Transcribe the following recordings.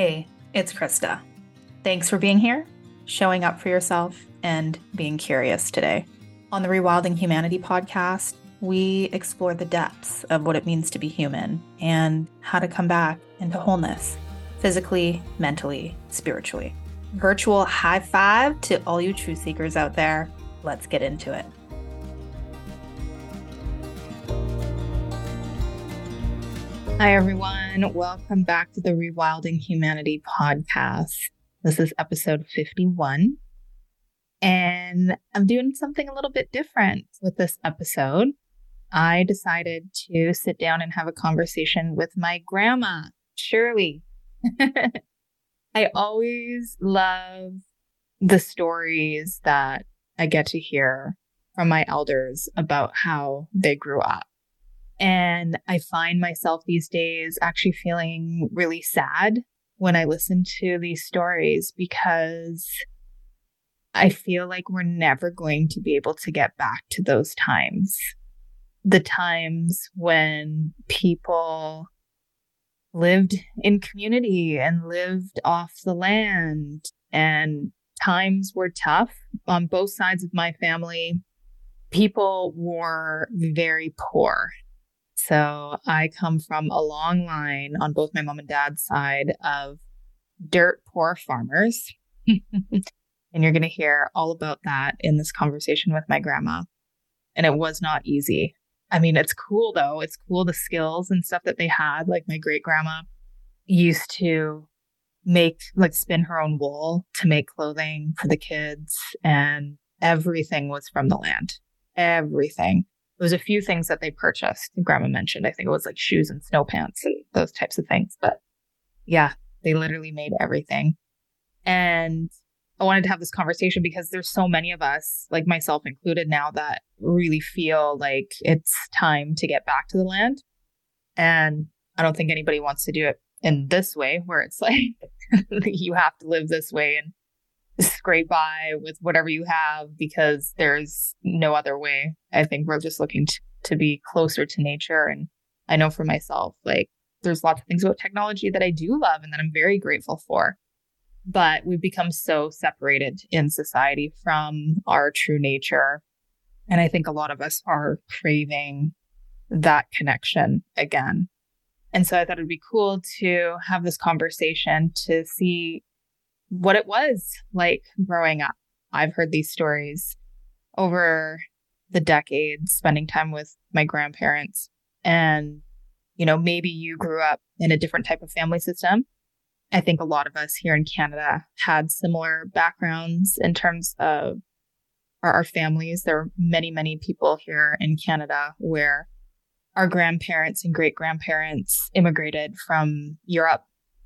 Hey, it's Krista. Thanks for being here, showing up for yourself, and being curious today. On the Rewilding Humanity podcast, we explore the depths of what it means to be human and how to come back into wholeness, physically, mentally, spiritually. Virtual high five to all you truth seekers out there. Let's get into it. Hi, everyone. Welcome back to the Rewilding Humanity podcast. This is episode 51. And I'm doing something a little bit different with this episode. I decided to sit down and have a conversation with my grandma, Shirley. I always love the stories that I get to hear from my elders about how they grew up. And I find myself these days actually feeling really sad when I listen to these stories because I feel like we're never going to be able to get back to those times. The times when people lived in community and lived off the land, and times were tough on both sides of my family. People were very poor. So I come from a long line on both my mom and dad's side of dirt poor farmers. And you're going to hear all about that in this conversation with my grandma. And it was not easy. I mean, it's cool though. It's cool the skills and stuff that they had. Like my great grandma used to spin her own wool to make clothing for the kids. And everything was from the land. Everything. There was a few things that they purchased. Grandma mentioned, I think it was like shoes and snow pants and those types of things. But yeah, they literally made everything. And I wanted to have this conversation because there's so many of us, like myself included now, that really feel like it's time to get back to the land. And I don't think anybody wants to do it in this way where it's like you have to live this way and scrape by with whatever you have because there's no other way. I think we're just looking to be closer to nature. And I know for myself, like there's lots of things about technology that I do love and that I'm very grateful for. But we've become so separated in society from our true nature. And I think a lot of us are craving that connection again. And so I thought it'd be cool to have this conversation to see what it was like growing up. I've heard these stories over the decades, spending time with my grandparents. And, maybe you grew up in a different type of family system. I think a lot of us here in Canada had similar backgrounds in terms of our families. There are many, many people here in Canada where our grandparents and great-grandparents immigrated from Europe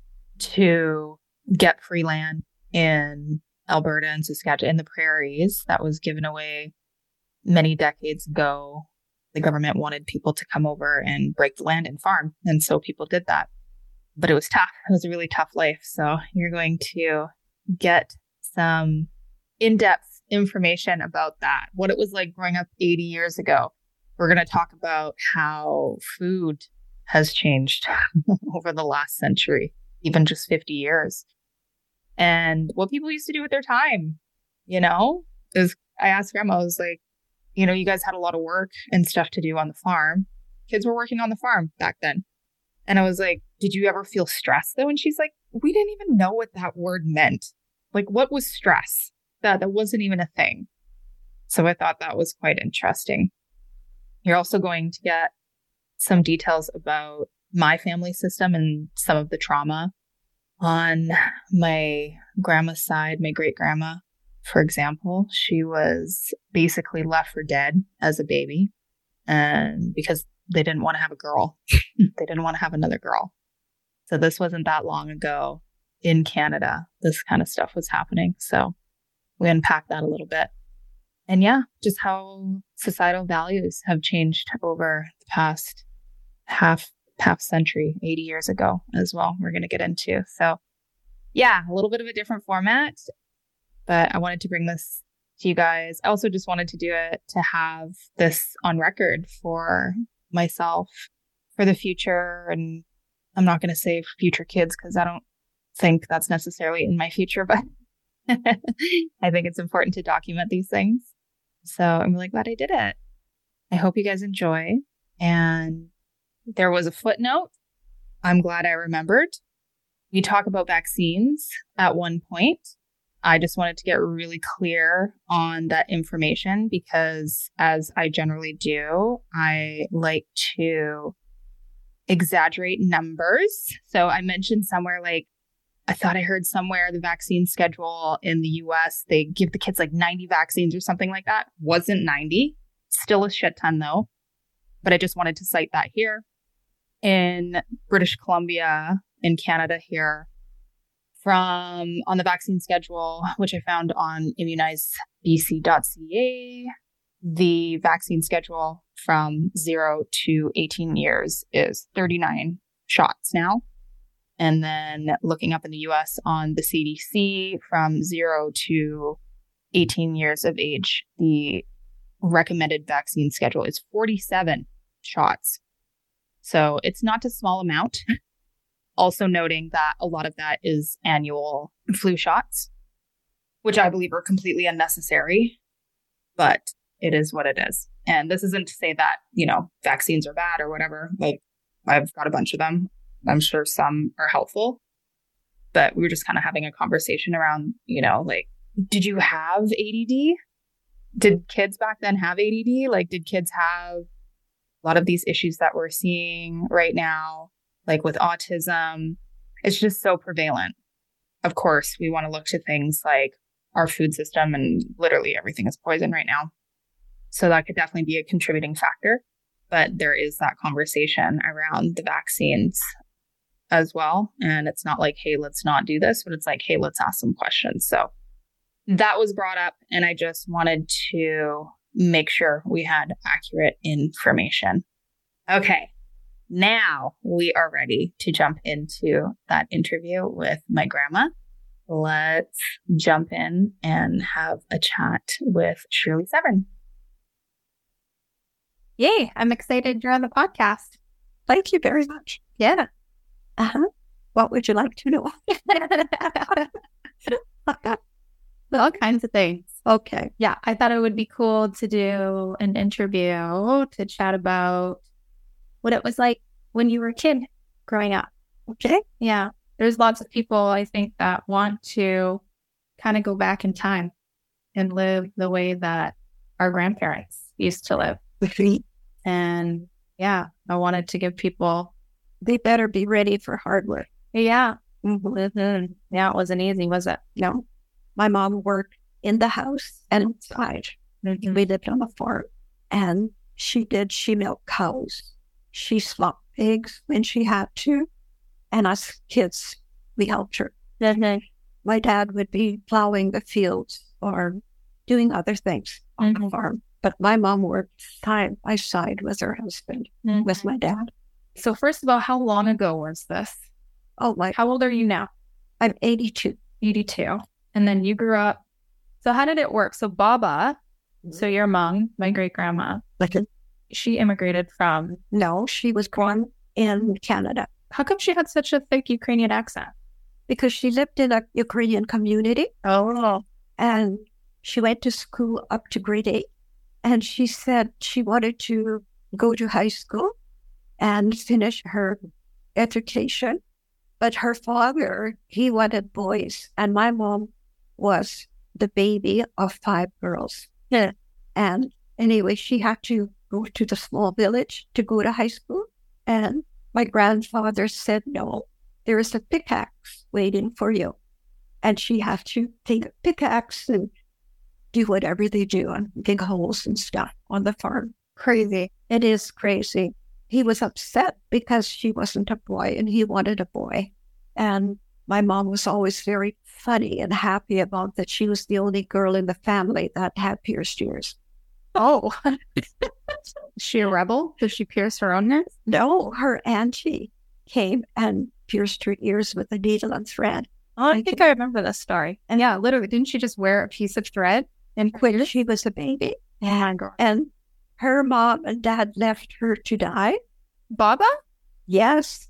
to get free land in Alberta and Saskatchewan, in the prairies that was given away many decades ago. The government wanted people to come over and break the land and farm. And so people did that. But it was tough. It was a really tough life. So you're going to get some in-depth information about that, what it was like growing up 80 years ago. We're going to talk about how food has changed over the last century, even just 50 years. And what people used to do with their time, Because I asked Grandma, I was like, you guys had a lot of work and stuff to do on the farm. Kids were working on the farm back then. And I was like, did you ever feel stressed though? And she's like, we didn't even know what that word meant. Like, what was stress? That wasn't even a thing. So I thought that was quite interesting. You're also going to get some details about my family system and some of the trauma. On my grandma's side, my great grandma, for example, she was basically left for dead as a baby. And because they didn't want to have a girl, they didn't want to have another girl. So this wasn't that long ago in Canada. This kind of stuff was happening. So we unpacked that a little bit. And yeah, just how societal values have changed over the past half century, 80 years ago as well, we're going to get into. So yeah, a little bit of a different format, but I wanted to bring this to you guys. I also just wanted to do it to have this on record for myself for the future. And I'm not going to say future kids because I don't think that's necessarily in my future, but I think it's important to document these things. So I'm really glad I did it. I hope you guys enjoy. And there was a footnote. I'm glad I remembered. We talk about vaccines at one point. I just wanted to get really clear on that information because, as I generally do, I like to exaggerate numbers. So I mentioned somewhere like, I thought I heard somewhere the vaccine schedule in the US, they give the kids like 90 vaccines or something like that. Wasn't 90. Still a shit ton though. But I just wanted to cite that here. In British Columbia, in Canada here, on the vaccine schedule, which I found on immunizebc.ca, the vaccine schedule from 0 to 18 years is 39 shots now. And then looking up in the US on the CDC, from 0 to 18 years of age, the recommended vaccine schedule is 47 shots. So it's not a small amount. Also noting that a lot of that is annual flu shots, which I believe are completely unnecessary, but it is what it is. And this isn't to say that, vaccines are bad or whatever. Like, I've got a bunch of them. I'm sure some are helpful, but we were just kind of having a conversation around, like, did you have ADD? Did kids back then have ADD? Like, did kids have a lot of these issues that we're seeing right now? Like with autism, it's just so prevalent. Of course, we want to look to things like our food system, and literally everything is poison right now. So that could definitely be a contributing factor. But there is that conversation around the vaccines as well. And it's not like, hey, let's not do this, but it's like, hey, let's ask some questions. So that was brought up, and I just wanted to make sure we had accurate information. Okay. Now we are ready to jump into that interview with my grandma. Let's jump in and have a chat with Shirley Severn. Yay, I'm excited you're on the podcast. Thank you very much. Yeah. What would you like to know? All kinds of things. Okay. Yeah, I thought it would be cool to do an interview to chat about what it was like when you were a kid growing up. Okay. Yeah. There's lots of people, I think, that want to kind of go back in time and live the way that our grandparents used to live. And yeah, I wanted to give people... They better be ready for hard work. Yeah. Mm-hmm. Yeah, it wasn't easy, was it? No. My mom worked in the house and outside. Mm-hmm. We lived on a farm. And she milked cows. She slaughtered pigs when she had to. And us kids, we helped her. Mm-hmm. My dad would be plowing the fields or doing other things on the farm. But my mom worked side by side with her husband, with my dad. So first of all, how long ago was this? How old are you now? I'm 82. 82. And then you grew up. So how did it work? So Baba, so your mom, my great-grandma, she immigrated from... No, she was born in Canada. How come she had such a thick Ukrainian accent? Because she lived in a Ukrainian community. Oh. And she went to school up to grade 8. And she said she wanted to go to high school and finish her education. But her father, he wanted boys. And my mom was the baby of 5 girls. Yeah. And anyway, she had to go to the small village to go to high school. And my grandfather said, no, there is a pickaxe waiting for you. And she had to take a pickaxe and do whatever they do and dig holes and stuff on the farm. Crazy. It is crazy. He was upset because she wasn't a boy and he wanted a boy. And my mom was always very funny and happy about that she was the only girl in the family that had pierced ears. Oh. Is she a rebel? Did she pierce her own ears? No, her auntie came and pierced her ears with a needle and thread. Oh, I think I remember this story. And yeah, literally, didn't she just wear a piece of thread? And when she was a baby. And her mom and dad left her to die. Baba? Yes.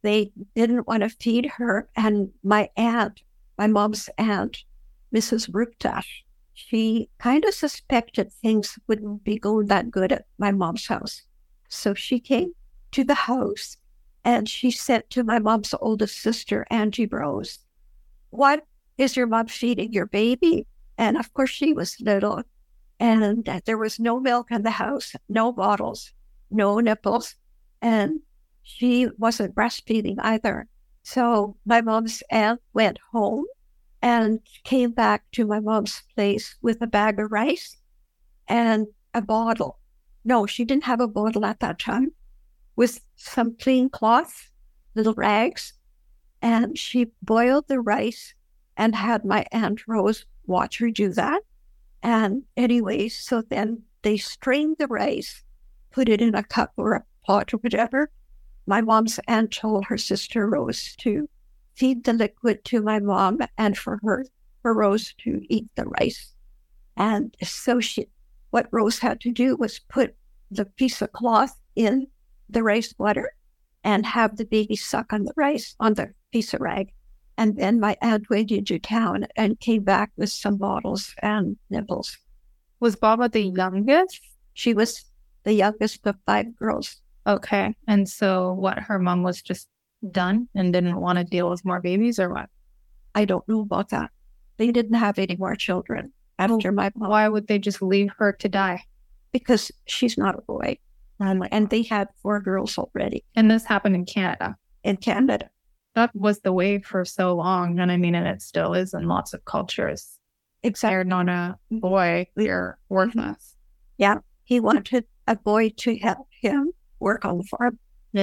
they didn't want to feed her. And my aunt, my mom's aunt, Mrs. Ruptash, she kind of suspected things wouldn't be going that good at my mom's house. So she came to the house and she said to my mom's oldest sister, Angie Rose, "What is your mom feeding your baby?" And of course she was little, and there was no milk in the house, no bottles, no nipples, and she wasn't breastfeeding either. So my mom's aunt went home and came back to my mom's place with a bag of rice and a bottle. No, she didn't have a bottle at that time, with some clean cloth, little rags, and she boiled the rice and had my Aunt Rose watch her do that. And anyway, so then they strained the rice, put it in a cup or a pot or whatever. My mom's aunt told her sister Rose to feed the liquid to my mom and for Rose to eat the rice. And so what Rose had to do was put the piece of cloth in the rice water and have the baby suck on the rice, on the piece of rag. And then my aunt went into town and came back with some bottles and nibbles. Was Baba the youngest? She was the youngest of 5 girls. Okay. And so what, her mom was just done and didn't want to deal with more babies or what? I don't know about that. They didn't have any more children after my mom. Why would they just leave her to die? Because she's not a boy. And they had 4 girls already. And this happened in Canada? In Canada. That was the way for so long. And I mean, and it still is in lots of cultures. If you're not a boy, you're worthless. Yeah. He wanted a boy to help him work on the farm.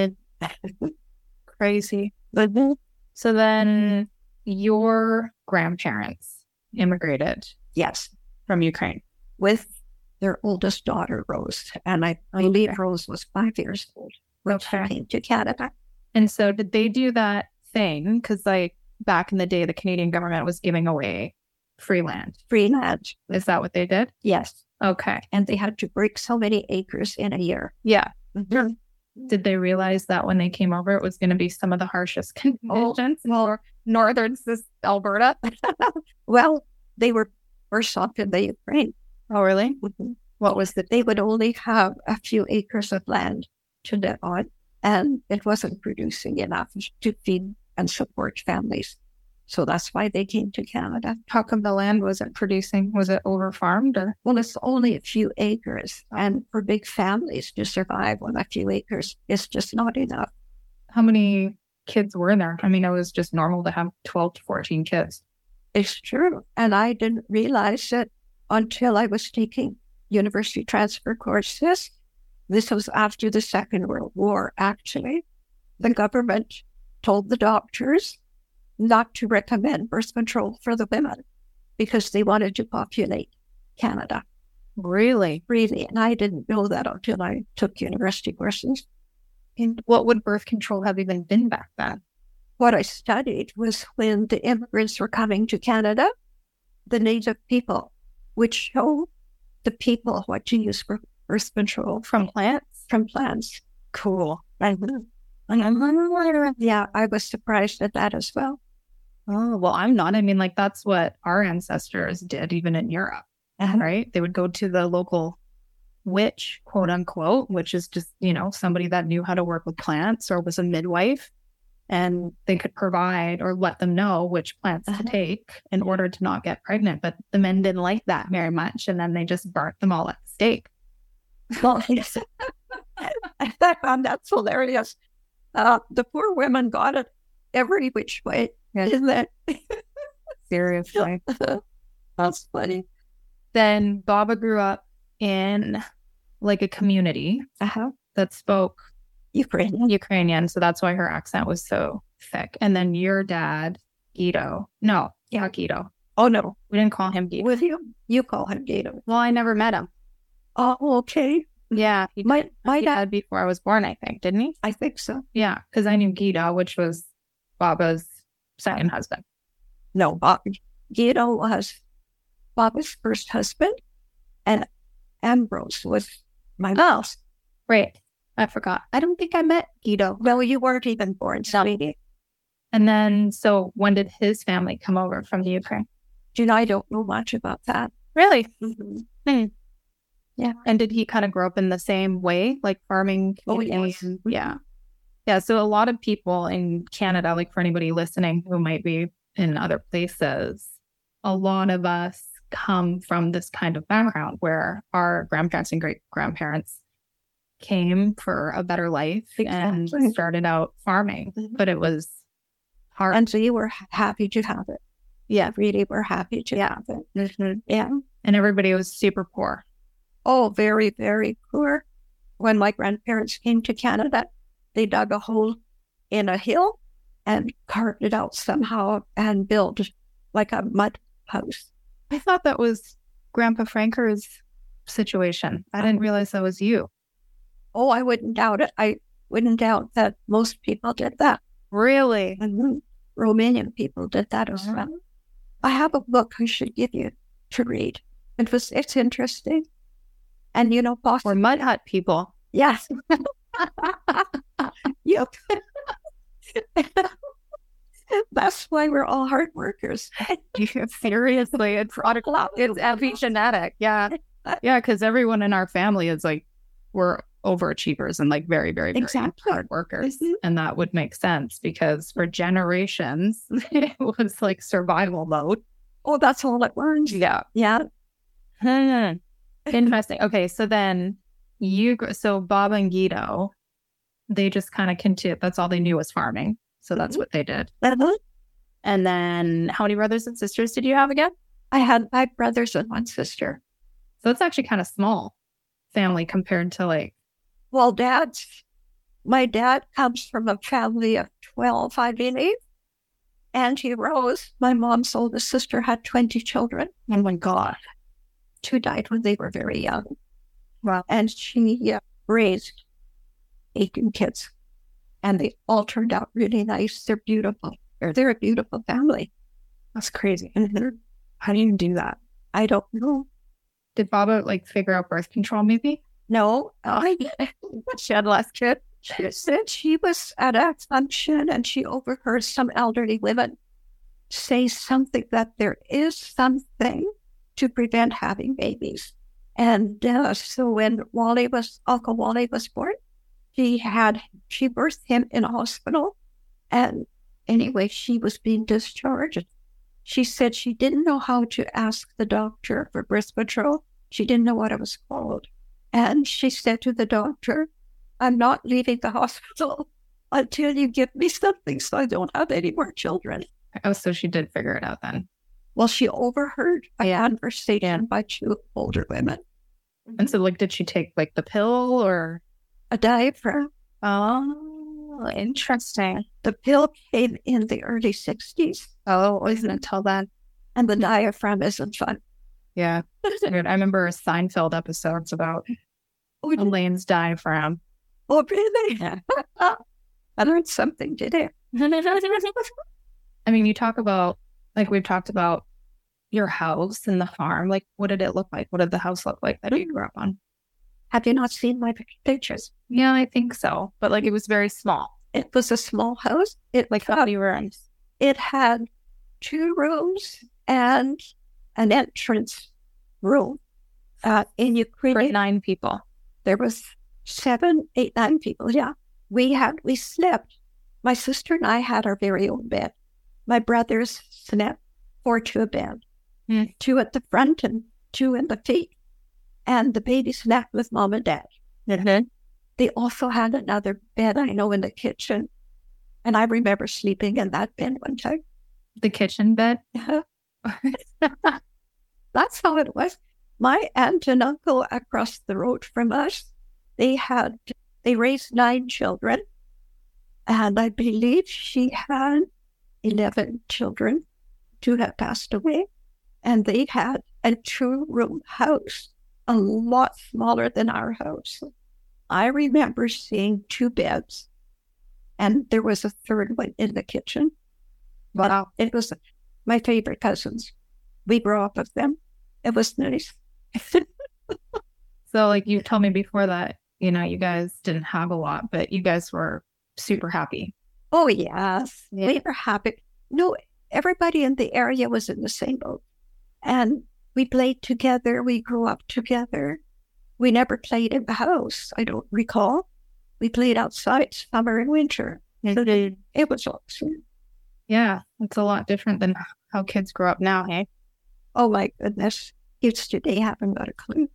Crazy. So then your grandparents immigrated. Yes. From Ukraine. With their oldest daughter, Rose. And I believe Rose was 5 years old when she came to Canada. And so did they do that thing? Because like back in the day, the Canadian government was giving away free land. Free land. Is that what they did? Yes. Okay. And they had to break so many acres in a year. Yeah. Mm-hmm. Did they realize that when they came over, it was going to be some of the harshest conditions in northern Alberta? Well, they were worse off in the Ukraine. Oh, really? Mm-hmm. What was the... They would only have a few acres of land to live on, and it wasn't producing enough to feed and support families. So that's why they came to Canada. How come the land wasn't producing? Was it over-farmed? Or? Well, it's only a few acres. And for big families to survive on a few acres, it's just not enough. How many kids were there? I mean, it was just normal to have 12 to 14 kids. It's true. And I didn't realize it until I was taking university transfer courses. This was after the Second World War, actually. The government told the doctors not to recommend birth control for the women because they wanted to populate Canada. Really? Really. And I didn't know that until I took university courses. And what would birth control have even been back then? What I studied was when the immigrants were coming to Canada, the native people would show the people what to use for birth control. From plants? From plants. Cool. Yeah, I was surprised at that as well. Oh, well, I'm not. I mean, like, that's what our ancestors did, even in Europe, right? They would go to the local witch, quote unquote, which is just, somebody that knew how to work with plants or was a midwife, and they could provide or let them know which plants to take in order to not get pregnant. But the men didn't like that very much, and then they just burnt them all at the stake. Well, I found that's hilarious. The poor women got it every which way. Isn't it? Seriously. That's funny. Then Baba grew up in like a community that spoke Ukrainian. So that's why her accent was so thick. And then your dad, Guido. No, not Guido. Oh, no. We didn't call him Guido. With you? You call him Guido. Well, I never met him. Oh, okay. Yeah. My dad before I was born, I think, didn't he? I think so. Yeah, because I knew Guido, which was Baba's second husband. No, Guido was Baba's first husband, and Ambrose was my mom's. Right. I forgot. I don't think I met Guido. Well, you weren't even born, sweetie. And then, so when did his family come over from the Ukraine? I don't know much about that. Really? Mm-hmm. Yeah. And did he kind of grow up in the same way, like farming? Oh, yes. Yeah. Yeah. So a lot of people in Canada, like for anybody listening who might be in other places, a lot of us come from this kind of background where our grandparents and great grandparents came for a better life and started out farming, but it was hard. And so you were happy to have it. Yeah. Really were happy to have it. Mm-hmm. Yeah. And everybody was super poor. Oh, very, very poor. When my grandparents came to Canada, they dug a hole in a hill and carved it out somehow and built like a mud house. I thought that was Grandpa Franker's situation. I didn't realize that was you. Oh, I wouldn't doubt it. I wouldn't doubt that most people did that. Really? And Romanian people did that as well. I have a book I should give you to read. It's interesting. And Or mud hut people. Yes. Yep. That's why we're all hard workers. Seriously, it's epigenetic. Yeah. Yeah, because everyone in our family is like, we're overachievers and like very, very, very hard workers. Mm-hmm. And that would make sense because for generations, it was like survival mode. Oh, that's all it learns. Yeah. Yeah. Interesting. Okay, so then so Bob and Guido, they just kind of continued. That's all they knew was farming. So that's what they did. And then how many brothers and sisters did you have again? I had 5 brothers and 1 sister. So it's actually kind of small family compared to like. Well, my dad comes from a family of 12, I believe. Auntie Rose, my mom's oldest sister, had 20 children. Oh my God. 2 died when they were very young. Wow. And she raised 18 kids. And they all turned out really nice. They're beautiful. They're a beautiful family. That's crazy. How do you do that? I don't know. Did Baba like figure out birth control maybe? No. She had less kids. She said she was at a function and she overheard some elderly women say something that there is something to prevent having babies. And so when Uncle Wally was born, she birthed him in a hospital. And anyway, she was being discharged. She said she didn't know how to ask the doctor for birth control. She didn't know what it was called. And she said to the doctor, I'm not leaving the hospital until you give me something so I don't have any more children. Oh, so she did figure it out then. Well, she overheard a conversation by 2 older women. And so, like, did she take, like, the pill or? A diaphragm. Oh, interesting. The pill came in the early 60s. Oh, it wasn't until then. And the diaphragm isn't fun. Yeah. I remember Seinfeld episodes about Elaine's diaphragm. Oh, really? Yeah. I learned something today. I mean, you talk about, like, we've talked about your house and the farm. Like, what did it look like? What did the house look like that you grew up on? Have you not seen my pictures? Yeah, I think so. But, like, it was very small. It was a small house. Like, how many rooms? It had 2 rooms and an entrance room. In Ukraine, for 9 people. There was 7, 8, 9 people. Yeah, we slept. My sister and I had our very own bed. My brothers slept 4 to a bed, 2 at the front and 2 in the feet. And the baby slept with mom and dad. Mm-hmm. They also had another bed, I know, in the kitchen. And I remember sleeping in that bed one time. The kitchen bed? That's how it was. My aunt and uncle across the road from us, they raised 9 children. And I believe she had 11 children. 2 had passed away. And they had a 2-room house, a lot smaller than our house. I remember seeing 2 beds, and there was a 3rd one in the kitchen. Wow. It was my favorite cousins. We grew up with them. It was nice. So, like you told me before that You know, you guys didn't have a lot, but you guys were super happy. Oh, yes. Yeah. We were happy. No, everybody in the area was in the same boat. And we played together. We grew up together. We never played in the house, I don't recall. We played outside summer and winter. So it was awesome. Yeah, it's a lot different than how kids grow up now, hey? Oh, my goodness. Kids today haven't got a clue.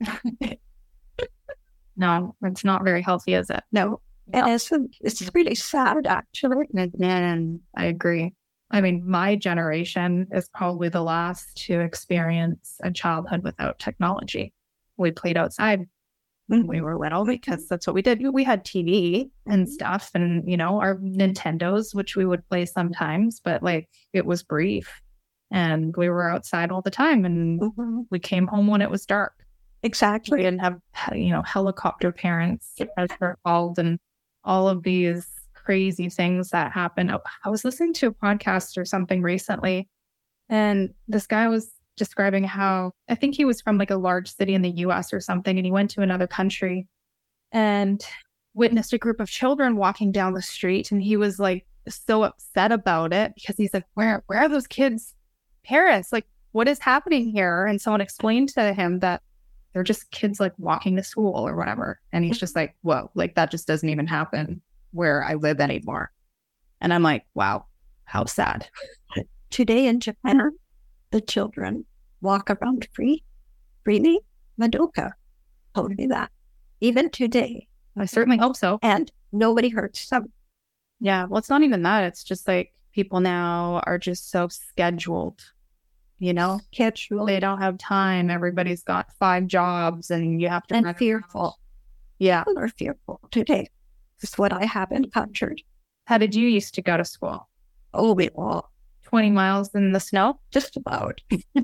No, it's not very healthy, is it? No. And it's really sad, actually. And I agree. I mean, my generation is probably the last to experience a childhood without technology. We played outside when we were little because that's what we did. We had TV and stuff and, you know, our Nintendos, which we would play sometimes, but like it was brief. And we were outside all the time and we came home when it was dark. Exactly. We didn't have, you know, helicopter parents, as they're called, and all of these crazy things that happen. I was listening to a podcast or something recently, and this guy was describing how, I think he was from like a large city in the US or something, and he went to another country and witnessed a group of children walking down the street, and he was like so upset about it because he's like, where are those kids' parents? Like, what is happening here? And someone explained to him that they're just kids like walking to school or whatever. And he's just like, whoa, like that just doesn't even happen where I live anymore. And I'm like, wow, how sad. Today in Japan, the children walk around freely. Madoka told me that. Even today. I certainly hope so. And nobody hurts them. Yeah, well, it's not even that. It's just like people now are just so scheduled. You know, they don't have time. Everybody's got 5 jobs and you have to... And fearful. Yeah. People are fearful today. It's what I have encountered. How did you used to go to school? Oh, we all 20 miles in the snow? Just about.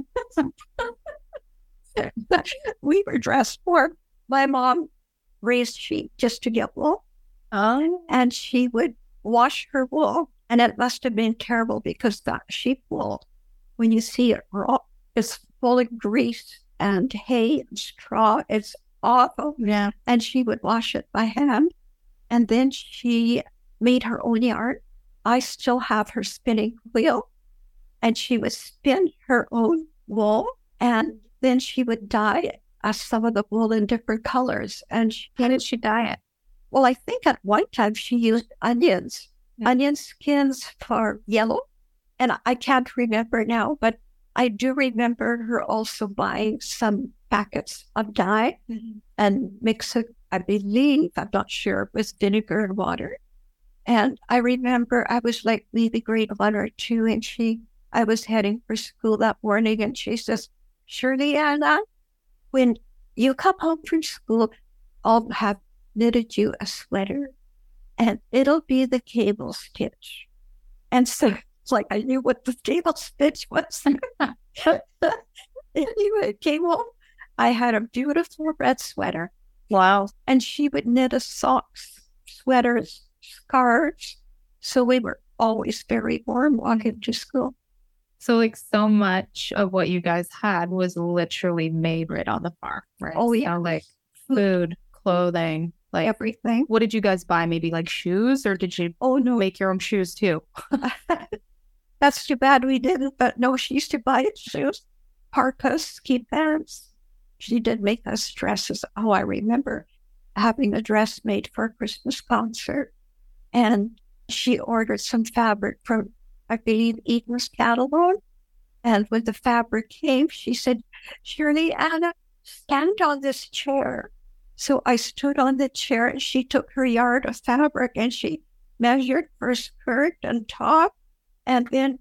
We were dressed for. My mom raised sheep just to get wool. And she would wash her wool. And it must have been terrible because that sheep wool, when you see it raw, it's full of grease and hay and straw. It's awful. Yeah. And she would wash it by hand. And then she made her own yarn. I still have her spinning wheel. And she would spin her own wool. And then she would dye some of the wool in different colors. And how did she dye it? Well, I think at one time she used onions, onion skins for yellow. And I can't remember now, but I do remember her also buying some packets of dye and mix it, I believe, I'm not sure, with vinegar and water. And I remember I was like maybe grade 1 or 2, and I was heading for school that morning, and she says, Shirley Anna, when you come home from school, I'll have knitted you a sweater, and it'll be the cable stitch. And so it's like I knew what the cable stitch was. Anyway, it came home. I had a beautiful red sweater. Wow. And she would knit us socks, sweaters, scarves. So we were always very warm walking to school. So like so much of what you guys had was literally made right on the farm, right? Oh, yeah. So, like food, clothing, like everything. What did you guys buy? Maybe like shoes, or did you make your own shoes too? That's too bad we didn't, but no, she used to buy shoes, parkas, ski pants. She did make us dresses. Oh, I remember having a dress made for a Christmas concert. And she ordered some fabric from, I believe, Eaton's catalog. And when the fabric came, she said, Shirley Anna, stand on this chair. So I stood on the chair, and she took her yard of fabric and she measured for skirt and top. And then,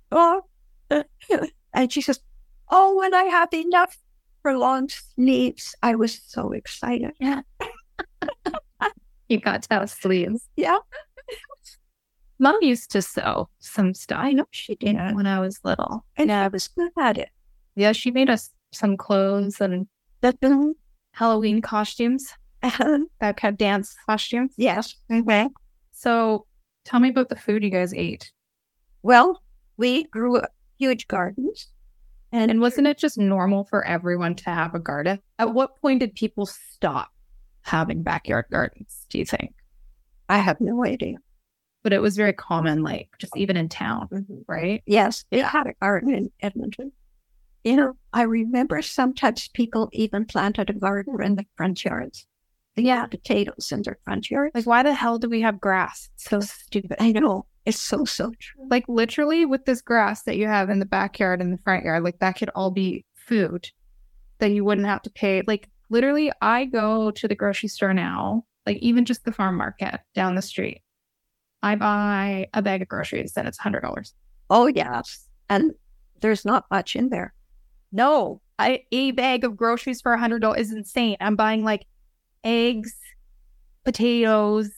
and she says, oh, when I have enough for long sleeves. I was so excited. Yeah. You got to have sleeves. Yeah. Mom used to sew some stuff. I know she did. When I was little. And I was good at it. Yeah, she made us some clothes and Halloween costumes. That kind of dance costumes. Yes. Okay. So tell me about the food you guys ate. Well, we grew huge gardens. And wasn't it just normal for everyone to have a garden? At what point did people stop having backyard gardens, do you think? I have no idea. But it was very common, like just even in town, right? Yes, it had a garden in Edmonton. You know, I remember sometimes people even planted a garden in the front yards. They had potatoes in their front yards. Like, why the hell do we have grass? It's so stupid. I know. It's so true. Like, literally, with this grass that you have in the backyard and the front yard, like, that could all be food that you wouldn't have to pay. Like, literally, I go to the grocery store now, like, even just the farm market down the street. I buy a bag of groceries and it's $100. Oh, yes. And there's not much in there. No, a bag of groceries for $100 is insane. I'm buying like eggs, potatoes,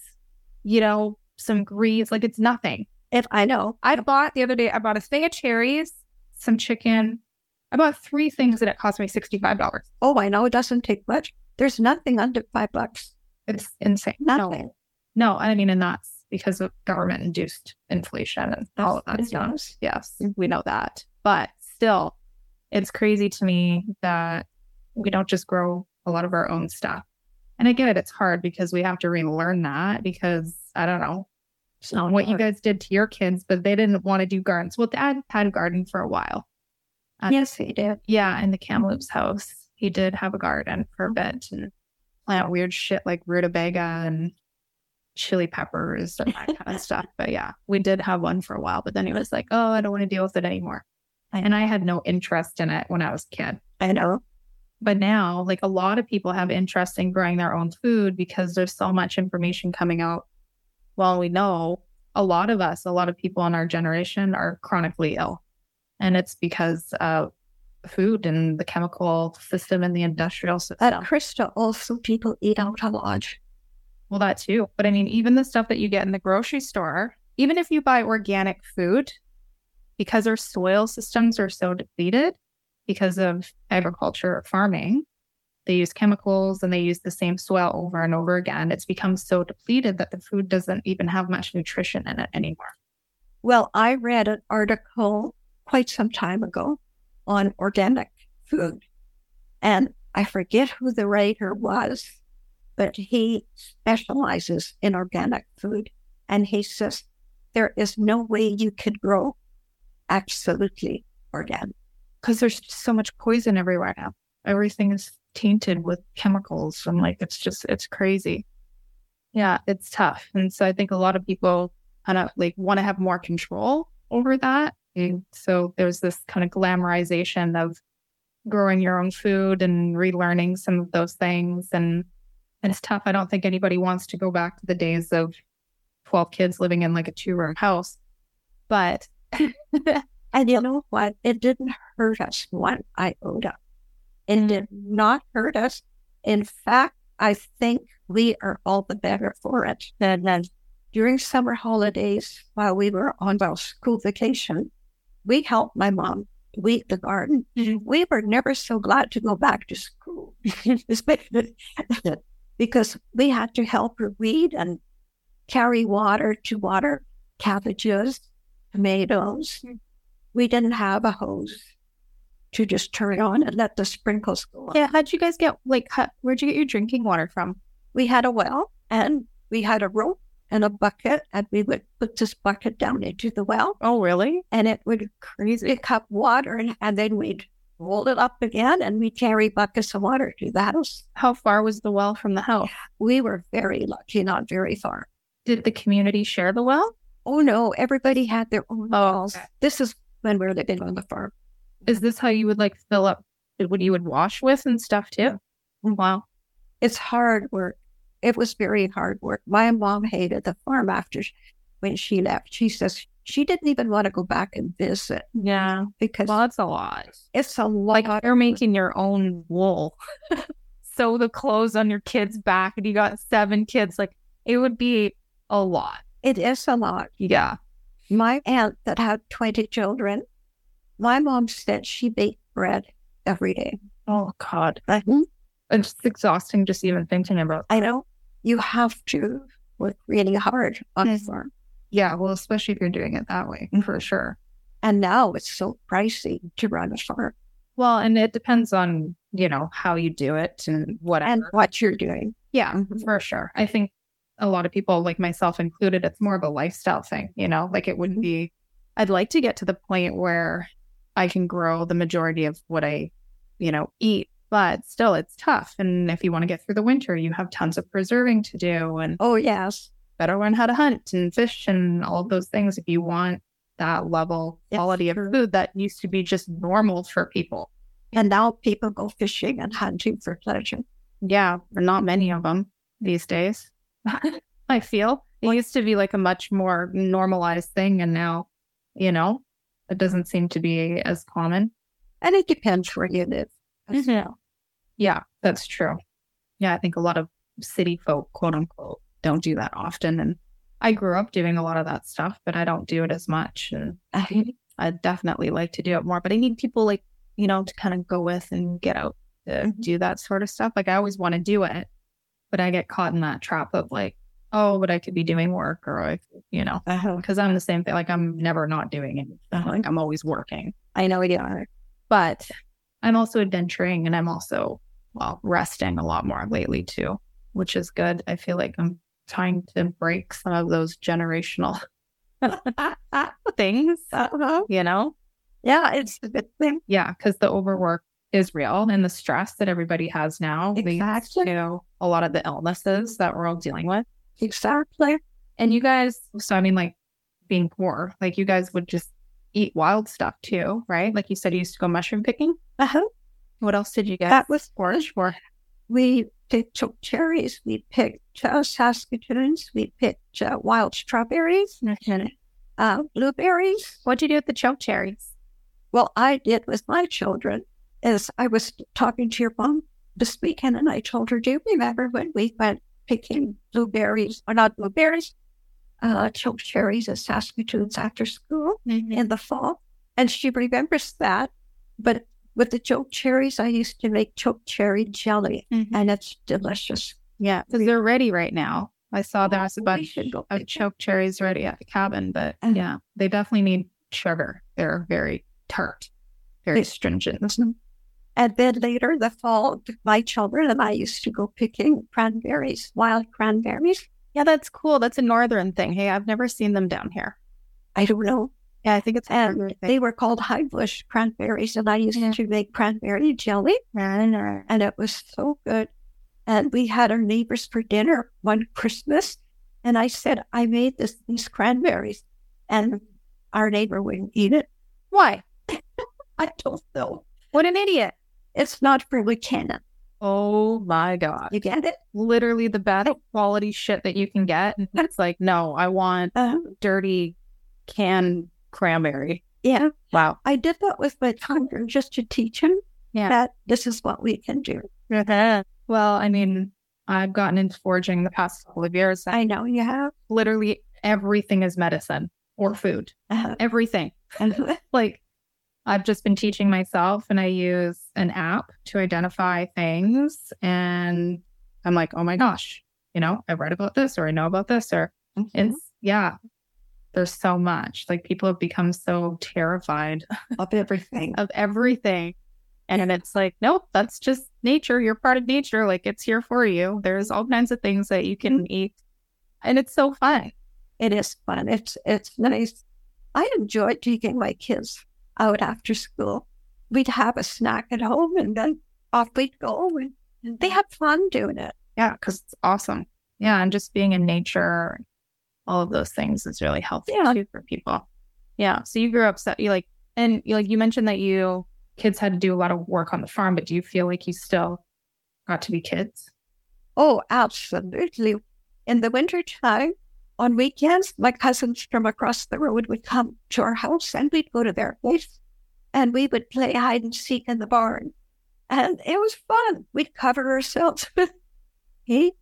some greens. Like, it's nothing. If I know. The other day, I bought a thing of cherries, some chicken. I bought 3 things and it cost me $65. Oh, I know. It doesn't take much. There's nothing under $5. It's insane. Nothing. No, I mean, and that's because of government-induced inflation and all of that stuff. Yes, we know that. But still, it's crazy to me that we don't just grow a lot of our own stuff. And I get it. It's hard because we have to relearn that because, I don't know what you guys did to your kids, but they didn't want to do gardens. Well, Dad had a garden for a while. Yes, he did. Yeah, in the Kamloops house. He did have a garden for a bit and plant weird shit like rutabaga and chili peppers and that kind of stuff. But yeah, we did have one for a while, but then he was like, oh, I don't want to deal with it anymore. And I had no interest in it when I was a kid. I know. But now, like, a lot of people have interest in growing their own food because there's so much information coming out. Well, we know a lot of people in our generation are chronically ill. And it's because of food and the chemical system and the industrial system. At Krista, also people eat out a lot. Well, that too. But I mean, even the stuff that you get in the grocery store, even if you buy organic food, because our soil systems are so depleted because of agriculture or farming, they use chemicals and they use the same soil over and over again. It's become so depleted that the food doesn't even have much nutrition in it anymore. Well, I read an article quite some time ago on organic food. And I forget who the writer was, but he specializes in organic food. And he says, there is no way you could grow absolutely organic. Because there's so much poison everywhere now. Everything is tainted with chemicals. And like, it's crazy. Yeah, it's tough. And so I think a lot of people kind of like want to have more control over that. And so there's this kind of glamorization of growing your own food and relearning some of those things. And it's tough. I don't think anybody wants to go back to the days of 12 kids living in like a 2-room house. But and you know what? It didn't hurt us one iota. It did not hurt us. In fact, I think we are all the better for it. And during summer holidays, while we were on our school vacation, we helped my mom weed the garden. We were never so glad to go back to school because we had to help her weed and carry water to water cabbages, tomatoes. We didn't have a hose to just turn on and let the sprinkles go on. Yeah, how'd you guys get, where'd you get your drinking water from? We had a well and we had a rope and a bucket, and we would put this bucket down into the well. Oh, really? And it would pick up water, and then we'd roll it up again, and we'd carry buckets of water to the house. How far was the well from the house? We were very lucky, not very far. Did the community share the well? Oh, no. Everybody had their own wells. Okay. This is when we were living on the farm. Is this how you would fill up what you would wash with and stuff too? Wow. It's hard work. It was very hard work. My mom hated the farm when she left. She says she didn't even want to go back and visit. Yeah. Because that's a lot. It's a lot. Like, you're making your own wool. Sew the clothes on your kids' back and you got 7 kids. Like, it would be a lot. It is a lot. Yeah. My aunt that had 20 children, my mom said she baked bread every day. Oh, God. Mm-hmm. It's exhausting just even thinking about that. I know. You have to work really hard on the farm. Yeah, well, especially if you're doing it that way, for sure. And now it's so pricey to run a farm. Well, and it depends on, how you do it and whatever. And what you're doing. Yeah, for sure. I think a lot of people, like myself included, it's more of a lifestyle thing, like it wouldn't be, I'd like to get to the point where I can grow the majority of what I, eat, but still it's tough. And if you want to get through the winter, you have tons of preserving to do and Oh, yes. better learn how to hunt and fish and all of those things if you want that level quality of food that used to be just normal for people. And now people go fishing and hunting for pleasure. Yeah, but not many of them these days. I feel it used to be like a much more normalized thing. And now, it doesn't seem to be as common. And it depends where you live. Yeah, that's true. Yeah, I think a lot of city folk, quote unquote, don't do that often. And I grew up doing a lot of that stuff, but I don't do it as much. And I'd definitely like to do it more. But I need people to kind of go with and get out to do that sort of stuff. Like I always want to do it, but I get caught in that trap of like, oh, but I could be doing work or, because I'm the same thing. Like I'm never not doing it. Like I'm always working. I know you are. But I'm also adventuring and I'm also, resting a lot more lately too, which is good. I feel like I'm trying to break some of those generational things, Yeah, it's a good thing. Yeah, because the overwork is real and the stress that everybody has now leads to a lot of the illnesses that we're all dealing with. Exactly. And you guys, so I mean, like being poor, like you guys would just eat wild stuff too, right? Like you said, you used to go mushroom picking. What else did you get? That was forage for? We picked choke cherries. We picked Saskatoons. We picked wild strawberries. Blueberries. What'd you do with the choke cherries? Well, I did with my children is I was talking to your mom this weekend and I told her, do you remember when we went picking blueberries, or not blueberries, choke cherries at Saskatoons after school in the fall? And she remembers that. But with the choke cherries, I used to make choke cherry jelly and it's delicious. Yeah, because they're ready right now. I saw there was a bunch of choke cherries ready at the cabin, but yeah, they definitely need sugar. They're very tart, very stringent. And then later the fall, my children and I used to go picking cranberries, wild cranberries. Yeah, that's cool. That's a northern thing. Hey, I've never seen them down here. I don't know. Yeah, I think it's and they were called high bush cranberries, and I used to make cranberry jelly, and it was so good. And we had our neighbors for dinner one Christmas, and I said, I made these cranberries, and our neighbor wouldn't eat it. Why? I don't know. What an idiot. It's not really canon. Oh my God. You get it? Literally the best quality shit that you can get. And it's like, no, I want dirty canned cranberry. Yeah. Wow. I did that with my children just to teach him that this is what we can do. Well, I mean, I've gotten into foraging the past couple of years. I know you have. Literally everything is medicine or food. Everything. And like, I've just been teaching myself and I use an app to identify things. And I'm like, oh my gosh, I read about this or I know about this or it's, there's so much. Like people have become so terrified of everything. And it's like, nope, that's just nature. You're part of nature. Like it's here for you. There's all kinds of things that you can eat. And it's so fun. It is fun. It's nice. I enjoy taking my kids out after school. We'd have a snack at home and then off we'd go. And they have fun doing it. Yeah, because it's awesome. Yeah, and just being in nature, all of those things is really healthy too for people. Yeah, so you grew up, you mentioned that kids had to do a lot of work on the farm, but do you feel like you still got to be kids? Oh, absolutely. In the wintertime, on weekends, my cousins from across the road would come to our house and we'd go to their place and we would play hide and seek in the barn. And it was fun. We'd cover ourselves with hay.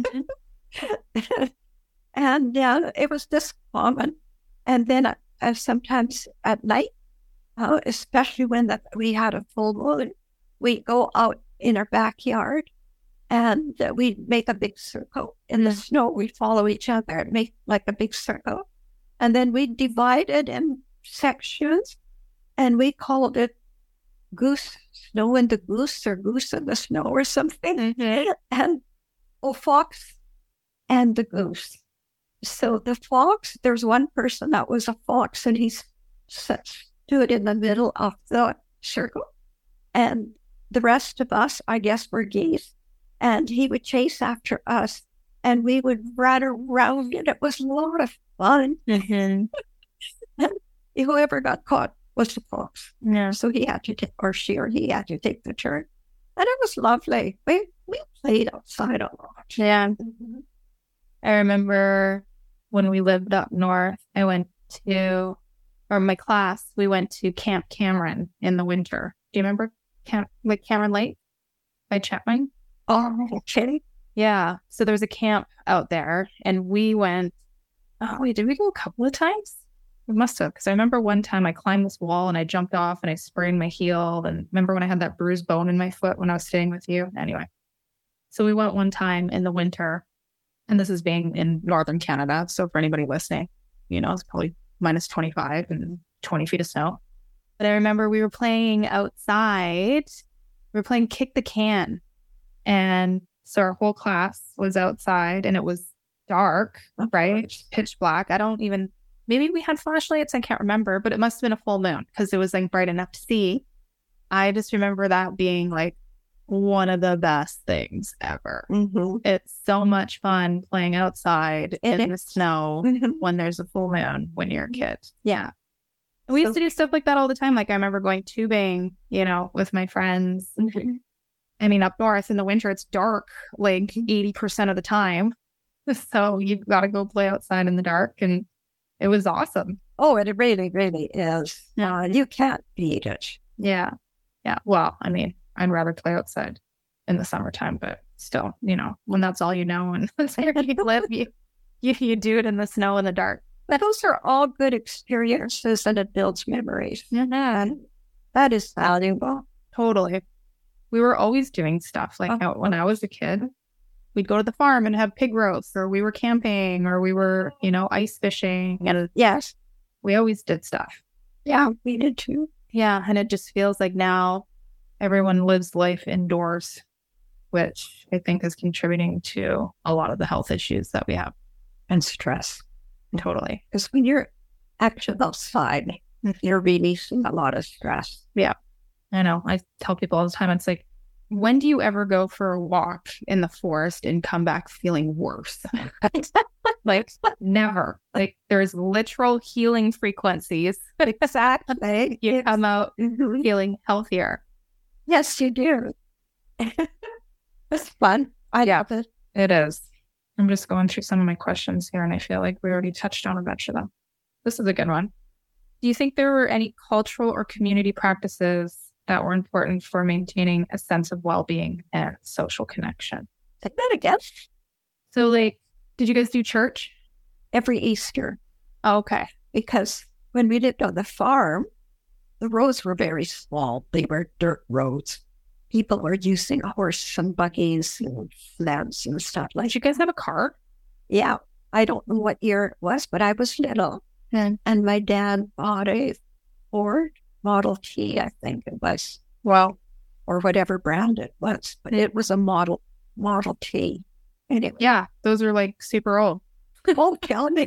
And it was just common. And then sometimes at night, especially when we had a full moon, we'd go out in our backyard and we'd make a big circle in the snow. We'd follow each other and make like a big circle. And then we'd divide it in sections and we called it goose, snow in the goose or goose in the snow or something. And fox and the goose. So the fox, there's one person that was a fox, and he stood in the middle of the circle. And the rest of us, I guess, were geese. And he would chase after us, and we would run around, and it was a lot of fun. Mm-hmm. And whoever got caught was the fox. Yeah. So he had to take, or she or he had to take the turn. And it was lovely. We played outside a lot. Yeah. Mm-hmm. I remember when we lived up north, my class, we went to Camp Cameron in the winter. Do you remember Cameron Lake by Chapman? Oh, okay. Yeah. So there's a camp out there, and we went, did we go a couple of times? We must have, because I remember one time I climbed this wall and I jumped off and I sprained my heel. And remember when I had that bruised bone in my foot when I was staying with you? Anyway, so we went one time in the winter, and this is being in northern Canada. So for anybody listening, it's probably minus 25 and 20 feet of snow. But I remember we were playing outside. We were playing kick the can. And so our whole class was outside, and it was dark, right? Pitch black. Maybe we had flashlights. I can't remember, but it must have been a full moon because it was like bright enough to see. I just remember that being like one of the best things ever. Mm-hmm. It's so much fun playing outside in the snow when there's a full moon when you're a kid. Yeah. We used to do stuff like that all the time. Like I remember going tubing, with my friends. Mm-hmm. I mean, up north in the winter, it's dark like 80% of the time. So you've got to go play outside in the dark, and it was awesome. Oh, it really, really is. You can't beat it. Yeah. Yeah. Well, I mean, I'd rather play outside in the summertime, but still, when that's all you know and that's where you live, you do it in the snow in the dark. But those are all good experiences, and it builds memories. Yeah. And that is valuable. Totally. We were always doing stuff like when I was a kid, we'd go to the farm and have pig roasts, or we were camping, or we were, ice fishing. And yes, we always did stuff. Yeah, we did too. Yeah. And it just feels like now everyone lives life indoors, which I think is contributing to a lot of the health issues that we have. And stress. Totally. Because when you're active outside, you're releasing a lot of stress. Yeah. I know. I tell people all the time, it's like, when do you ever go for a walk in the forest and come back feeling worse? Like, never. Like, there's literal healing frequencies. Exactly. You come out feeling healthier. Yes, you do. It's fun. I love it. It is. I'm just going through some of my questions here, and I feel like we already touched on a bunch of them. This is a good one. Do you think there were any cultural or community practices that were important for maintaining a sense of well-being and social connection? Say that again. So, like, did you guys do church? Every Easter. Oh, okay. Because when we lived on the farm, the roads were very small. They were dirt roads. People were using horses and buggies and sleds and stuff like that. Did you guys have a car? Yeah. I don't know what year it was, but I was little. And my dad bought a Ford Model T, I think it was. Well, or whatever brand it was. But it was a Model T. Anyway. Yeah, those are like super old. Don't kill me.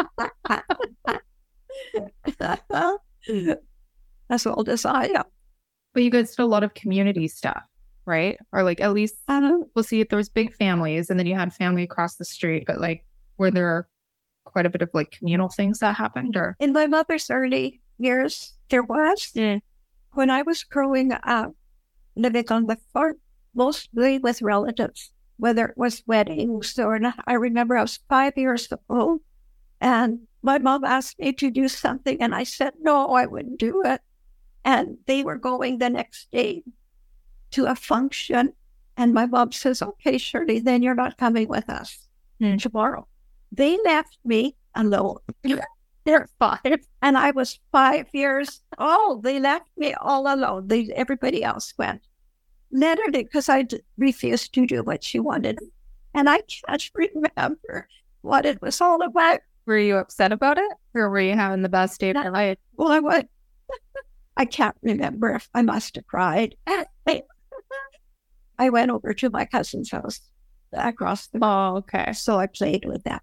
As old as I am. But you guys did a lot of community stuff, right? Or like at least we'll see if there was big families and then you had family across the street, but like were there quite a bit of like communal things that happened? Or in my mother's early years, there was. When I was growing up, living on the farm, mostly with relatives, whether it was weddings or not. I remember I was 5 years old and my mom asked me to do something and I said, no, I wouldn't do it. And they were going the next day to a function. And my mom says, okay, Shirley, then you're not coming with us tomorrow. They left me alone. They're 5. And I was 5 years old. They left me all alone. Everybody else went. Literally, because I refused to do what she wanted. And I can't remember what it was all about. Were you upset about it? Or were you having the best day of your life? Well, I was. I can't remember if I must have cried. I went over to my cousin's house across the. Oh, okay. So I played with that.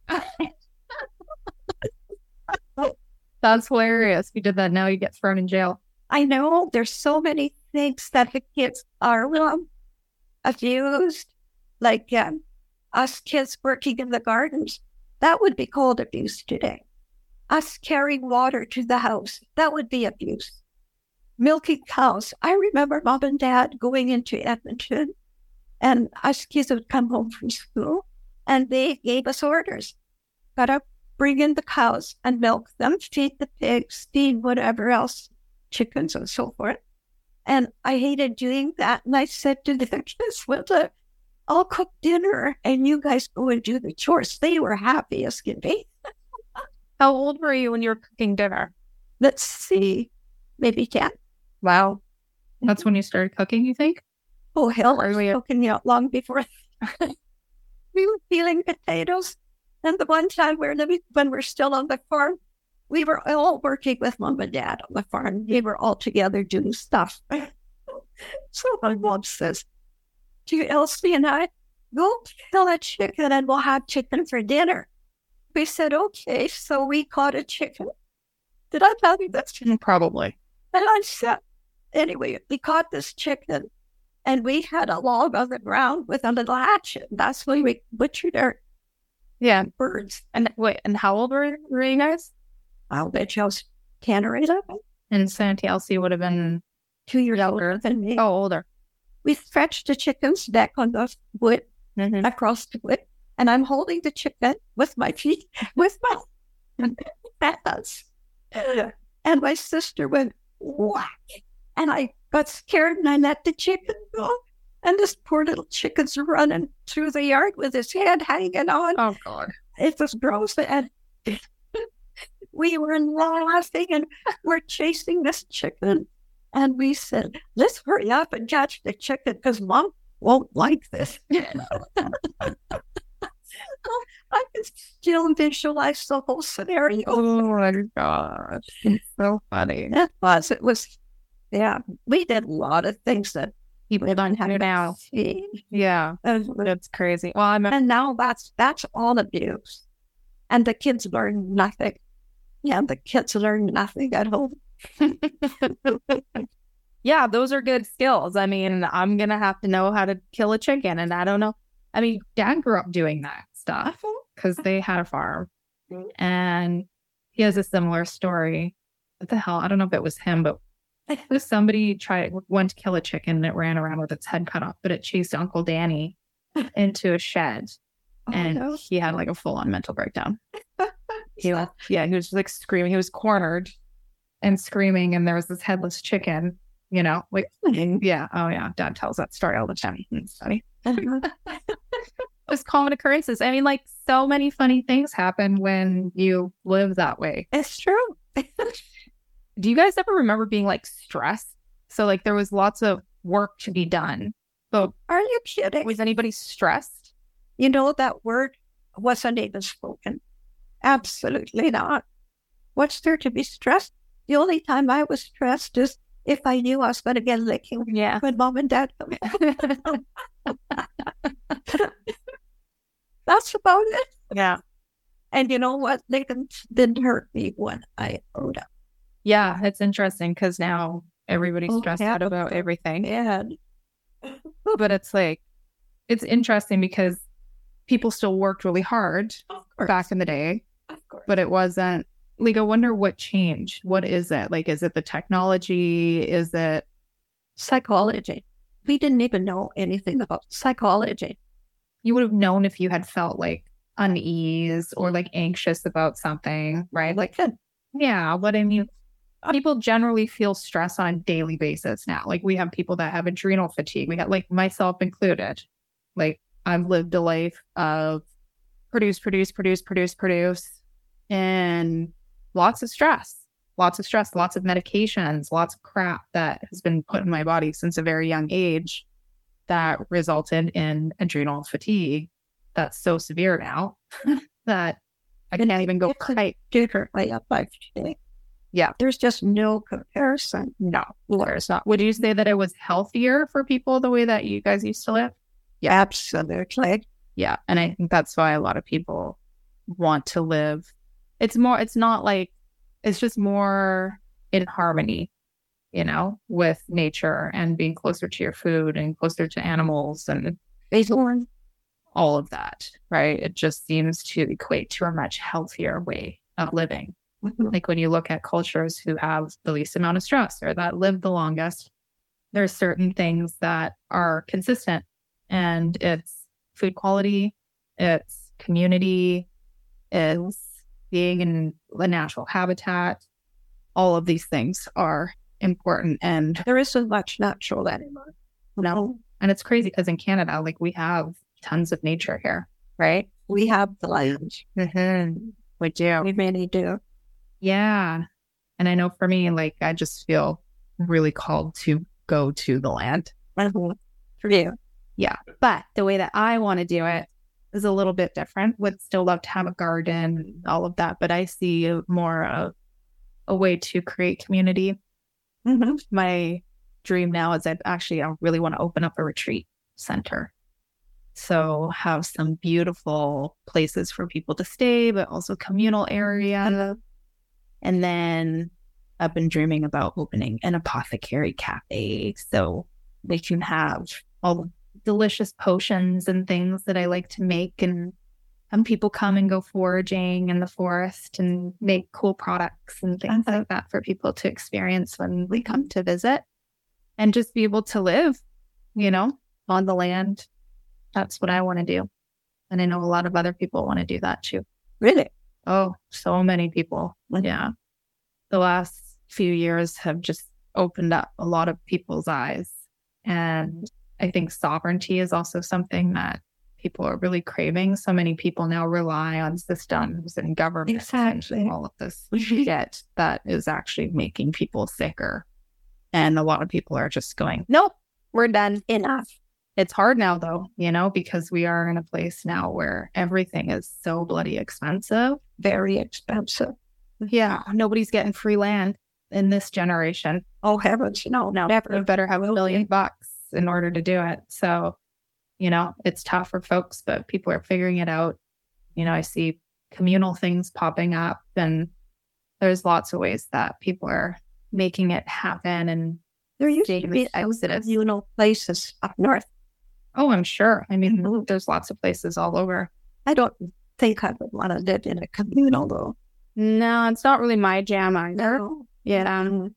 That's hilarious. If you did that now, you get thrown in jail. I know there's so many things that the kids are abused, like us kids working in the gardens. That would be called abuse today. Us carrying water to the house, that would be abuse. Milking cows. I remember Mom and Dad going into Edmonton, and us kids would come home from school, and they gave us orders. Gotta bring in the cows and milk them, feed the pigs, feed whatever else, chickens and so forth. And I hated doing that. And I said to the kids, well, I'll cook dinner and you guys go and do the chores. They were happy as can be. How old were you when you were cooking dinner? Let's see, maybe 10. Wow. That's when you started cooking, you think? Oh, hell, I was cooking out long before. We were peeling potatoes. And the one time when we're still on the farm, we were all working with Mom and Dad on the farm. We were all together doing stuff. So my mom says, to Elsie and I, go kill a chicken and we'll have chicken for dinner. We said, okay. So we caught a chicken. Did I tell you that? Probably. And I said, anyway, we caught this chicken and we had a log on the ground with a little hatchet. That's when we butchered our birds. And wait, and how old were you guys? I'll bet you I was 10 or 11. And Santi Elsie would have been 2 years older than me. Oh, older. We stretched the chicken's neck on the wood, across the wood, and I'm holding the chicken with my feet, with my hands. And my sister went, whack. And I got scared and I let the chicken go. And this poor little chicken's running through the yard with his head hanging on. Oh, God. It was gross. And we were laughing and we're chasing this chicken. And we said, let's hurry up and catch the chicken because Mom won't like this. I can still visualize the whole scenario. Oh, my gosh. It's so funny. It was, we did a lot of things that people don't have now. Yeah, that's crazy. Well, and now that's all abuse. And the kids learn nothing. Yeah, the kids learn nothing at home. Yeah, those are good skills. I mean, I'm going to have to know how to kill a chicken. And I don't know. I mean, Dad grew up doing that stuff because they had a farm. And he has a similar story. What the hell? I don't know if it was him, but somebody went to kill a chicken and it ran around with its head cut off, but it chased Uncle Danny into a shed. And he had like a full-on mental breakdown. He was just like screaming. He was cornered and screaming, and there was this headless chicken, like, yeah. Oh, yeah. Dad tells that story all the time. It's funny. It's common occurrences. I mean, like, so many funny things happen when you live that way. It's true. Do you guys ever remember being like stressed? So, like, there was lots of work to be done. So, are you kidding? Was anybody stressed? That word wasn't even spoken. Absolutely not. What's there to be stressed? The only time I was stressed is if I knew I was going to get licking when Mom and Dad come in. That's about it. Yeah. And you know what? Licking didn't hurt me one iota. Yeah, it's interesting because now everybody's stressed out about everything. Yeah. But it's like, it's interesting because people still worked really hard back in the day. Of course. But it wasn't, like, I wonder what changed. What is it? Like, is it the technology? Is it psychology? We didn't even know anything about psychology. You would have known if you had felt like unease or like anxious about something, right? Like, yeah, but I mean, people generally feel stress on a daily basis now. Like, we have people that have adrenal fatigue. We got, like, myself included. Like, I've lived a life of produce, and lots of stress, lots of medications, lots of crap that has been put in my body since a very young age that resulted in adrenal fatigue that's so severe now that I can't even go quite differently up by today. Yeah. There's just no comparison. No, there's not. Would you say that it was healthier for people the way that you guys used to live? Yeah, absolutely. Yeah. And I think that's why a lot of people want to live. It's just more in harmony, with nature and being closer to your food and closer to animals and all of that, right? It just seems to equate to a much healthier way of living. Like when you look at cultures who have the least amount of stress or that live the longest, there's certain things that are consistent, and it's food quality, it's community, it's being in a natural habitat. All of these things are important, and there isn't much natural anymore. No. And it's crazy because in Canada, like, we have tons of nature here, right? We have the land. Mm-hmm. We do. We really do. Yeah. And I know for me, like, I just feel really called to go to the land. For you. Yeah. But the way that I want to do it is a little bit different. Would still love to have a garden and all of that, but I see more of a way to create community. My dream now is I really want to open up a retreat center. So have some beautiful places for people to stay, but also communal area. And then I've been dreaming about opening an apothecary cafe so they can have all the delicious potions and things that I like to make, and people come and go foraging in the forest and make cool products and things like that for people to experience when we come to visit, and just be able to live, on the land. That's what I want to do. And I know a lot of other people want to do that too. Really? Oh, so many people. Yeah. The last few years have just opened up a lot of people's eyes. And I think sovereignty is also something that people are really craving. So many people now rely on systems and government and all of this shit that is actually making people sicker. And a lot of people are just going, nope, we're done. Enough. It's hard now, though, because we are in a place now where everything is so bloody expensive. Very expensive. Yeah. Nobody's getting free land in this generation. Oh, heavens, no, never. You better have $1 million in order to do it. So, it's tough for folks, but people are figuring it out. I see communal things popping up, and there's lots of ways that people are making it happen. And there used to be communal places up north. Oh, I'm sure. I mean, there's lots of places all over. I don't think I would want to live in a communal, though. No, it's not really my jam either. No. Yeah.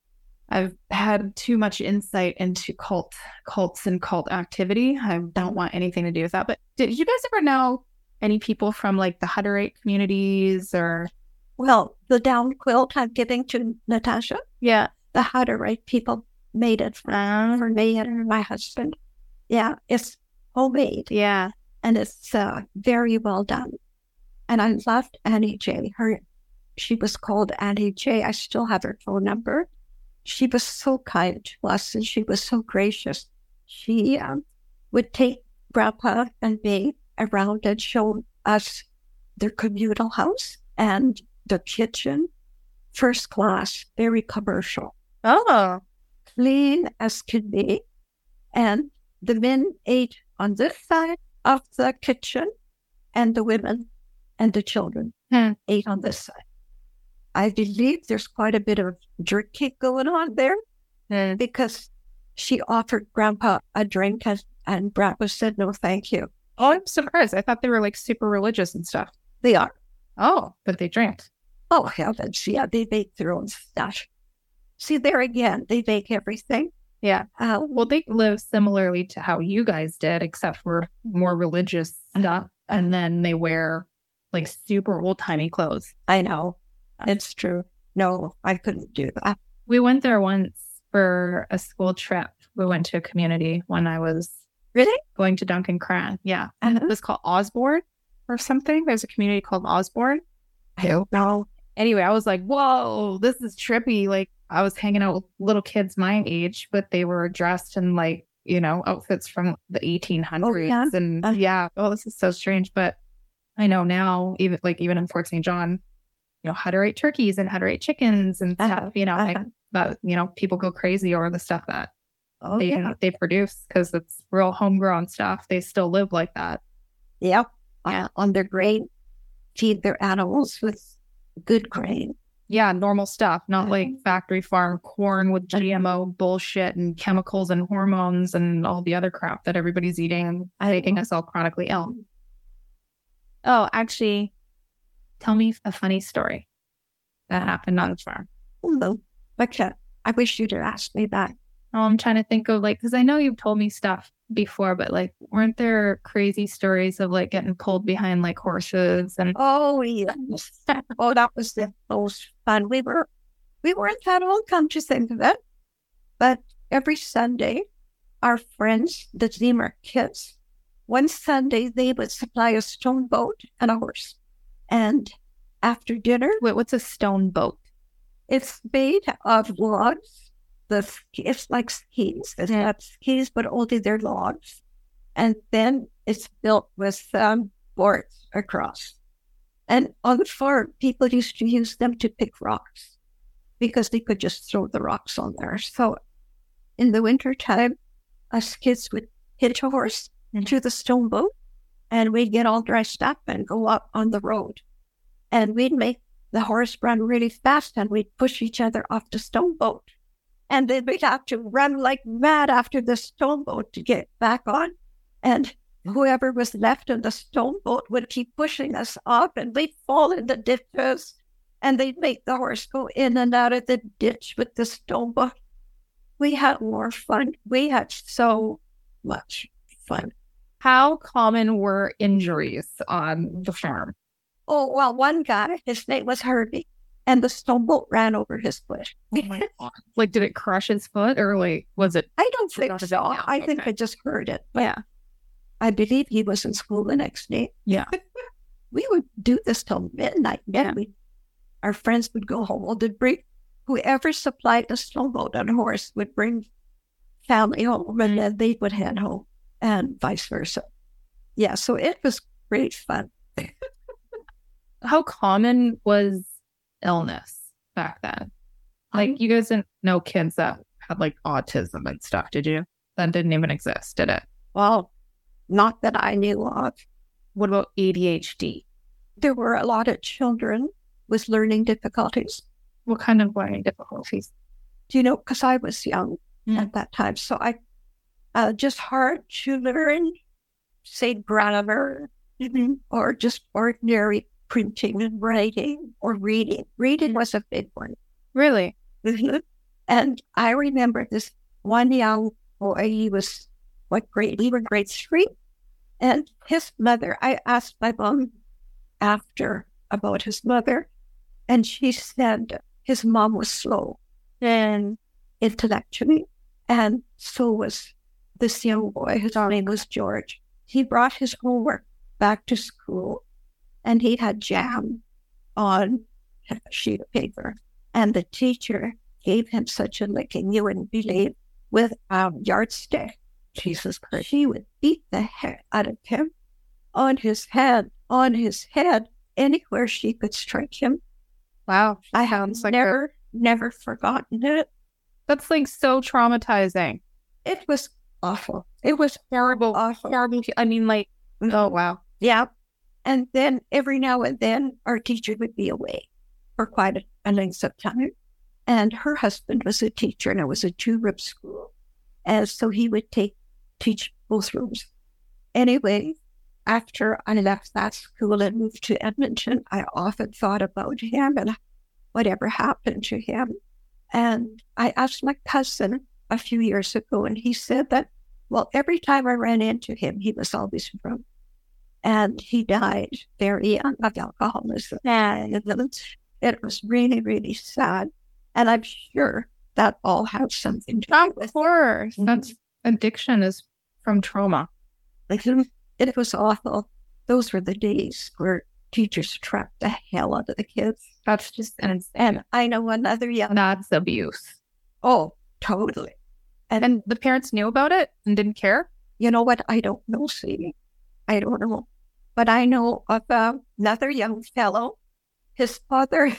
I've had too much insight into cults and cult activity. I don't want anything to do with that. But did you guys ever know any people from like the Hutterite communities or? Well, the down quilt I'm giving to Natasha. Yeah. The Hutterite people made it for me and my husband. Yeah, it's homemade. Yeah. And it's very well done. And I loved Annie J. She was called Annie J. I still have her phone number. She was so kind to us, and she was so gracious. She would take Grandpa and me around and show us their communal house and the kitchen. First class, very commercial. Oh. Clean as can be. And the men ate on this side of the kitchen, and the women and the children ate on this side. I believe there's quite a bit of drinking going on there because she offered Grandpa a drink and Grandpa said, no, thank you. Oh, I'm surprised. I thought they were like super religious and stuff. They are. Oh, but they drank. Oh, heavens. Yeah, they make their own stuff. See, there again, they make everything. Yeah. Well, they live similarly to how you guys did, except for more religious stuff. And then they wear like super old-timey clothes. I know. It's true. No, I couldn't do that. We went there once for a school trip. We went to a community when I was going to Duncan Cran. Yeah. And it was called Osborne or something. There's a community called Osborne. I don't know. Anyway, I was like, whoa, this is trippy. Like, I was hanging out with little kids my age, but they were dressed in like, outfits from the 1800s. Oh, yeah. And this is so strange. But I know now, even in Fort St. John, Hutterite turkeys and Hutterite chickens and stuff, people go crazy over the stuff that they produce because it's real homegrown stuff. They still live like that. Yep. On their grain, feed their animals with good grain. Yeah, normal stuff, not like factory farm corn with GMO bullshit and chemicals and hormones and all the other crap that everybody's eating and making us all chronically ill. Oh, actually, tell me a funny story that happened on the farm. No, okay. I wish you'd have asked me that. Oh, I'm trying to think of because I know you've told me stuff before, but weren't there crazy stories of getting pulled behind horses and? Oh, yes. Oh, that was the most fun. We weren't that old, come to think of it. But every Sunday, our friends, the Zemer kids, one Sunday they would supply a stone boat and a horse. And after dinner, Wait, what's a stone boat? It's made of logs. It's like skis. It has skis, but only they're logs. And then it's built with boards across. And on the farm, people used to use them to pick rocks because they could just throw the rocks on there. So in the wintertime, us kids would hitch a horse into the stone boat and we'd get all dressed up and go up on the road. And we'd make the horse run really fast and we'd push each other off the stone boat. And then we'd have to run like mad after the stone boat to get back on. And whoever was left in the stone boat would keep pushing us off and we'd fall in the ditches. And they'd make the horse go in and out of the ditch with the stone boat. We had more fun. We had so much fun. How common were injuries on the farm? Oh, well, one guy, his name was Herbie. And the stone boat ran over his foot. Oh my God. Did it crush his foot or was it? I don't think so. I think I just heard it. Yeah. I believe he was in school the next day. Yeah. We would do this till midnight. Yeah. Our friends would go home. Well, whoever supplied the stone boat and horse would bring family home and then they would head home and vice versa. Yeah. So it was great fun. How common was illness back then? You guys didn't know kids that had autism and stuff, did you? That didn't even exist, did it? Well, not that I knew of. What about ADHD? There were a lot of children with learning difficulties. What kind of learning difficulties? Do you know, because I was young at that time, so I just hard to learn, say, grammar, or just ordinary printing and writing or reading. Reading was a big one. Really? And I remember this one young boy, he was, what grade? We were grade 3. And his mother, I asked my mom after about his mother, and she said his mom was slow and intellectually, and so was this young boy. His name was George. He brought his homework back to school, and he had jam on a sheet of paper. And the teacher gave him such a licking, you wouldn't believe, with a yardstick. Jesus Christ. She would beat the heck out of him on his head, anywhere she could strike him. Wow. I have never forgotten it. That's so traumatizing. It was awful. It was horrible. Awful. Horrible. I mean, oh, wow. Yeah. And then every now and then our teacher would be away for quite a length of time. And her husband was a teacher and it was a 2-room school. And so he would teach both rooms. Anyway, after I left that school and moved to Edmonton, I often thought about him and whatever happened to him. And I asked my cousin a few years ago, and he said that, well, every time I ran into him, he was always drunk. And he died very young of alcoholism. And it was really, really sad. And I'm sure that all has something to do with it. Of course. That's addiction is from trauma. It was awful. Those were the days where teachers trapped the hell out of the kids. That's just insane. And I know another young... That's abuse. Oh, totally. And the parents knew about it and didn't care? You know what? I don't know, Sadie. I don't know. But I know of another young fellow. His father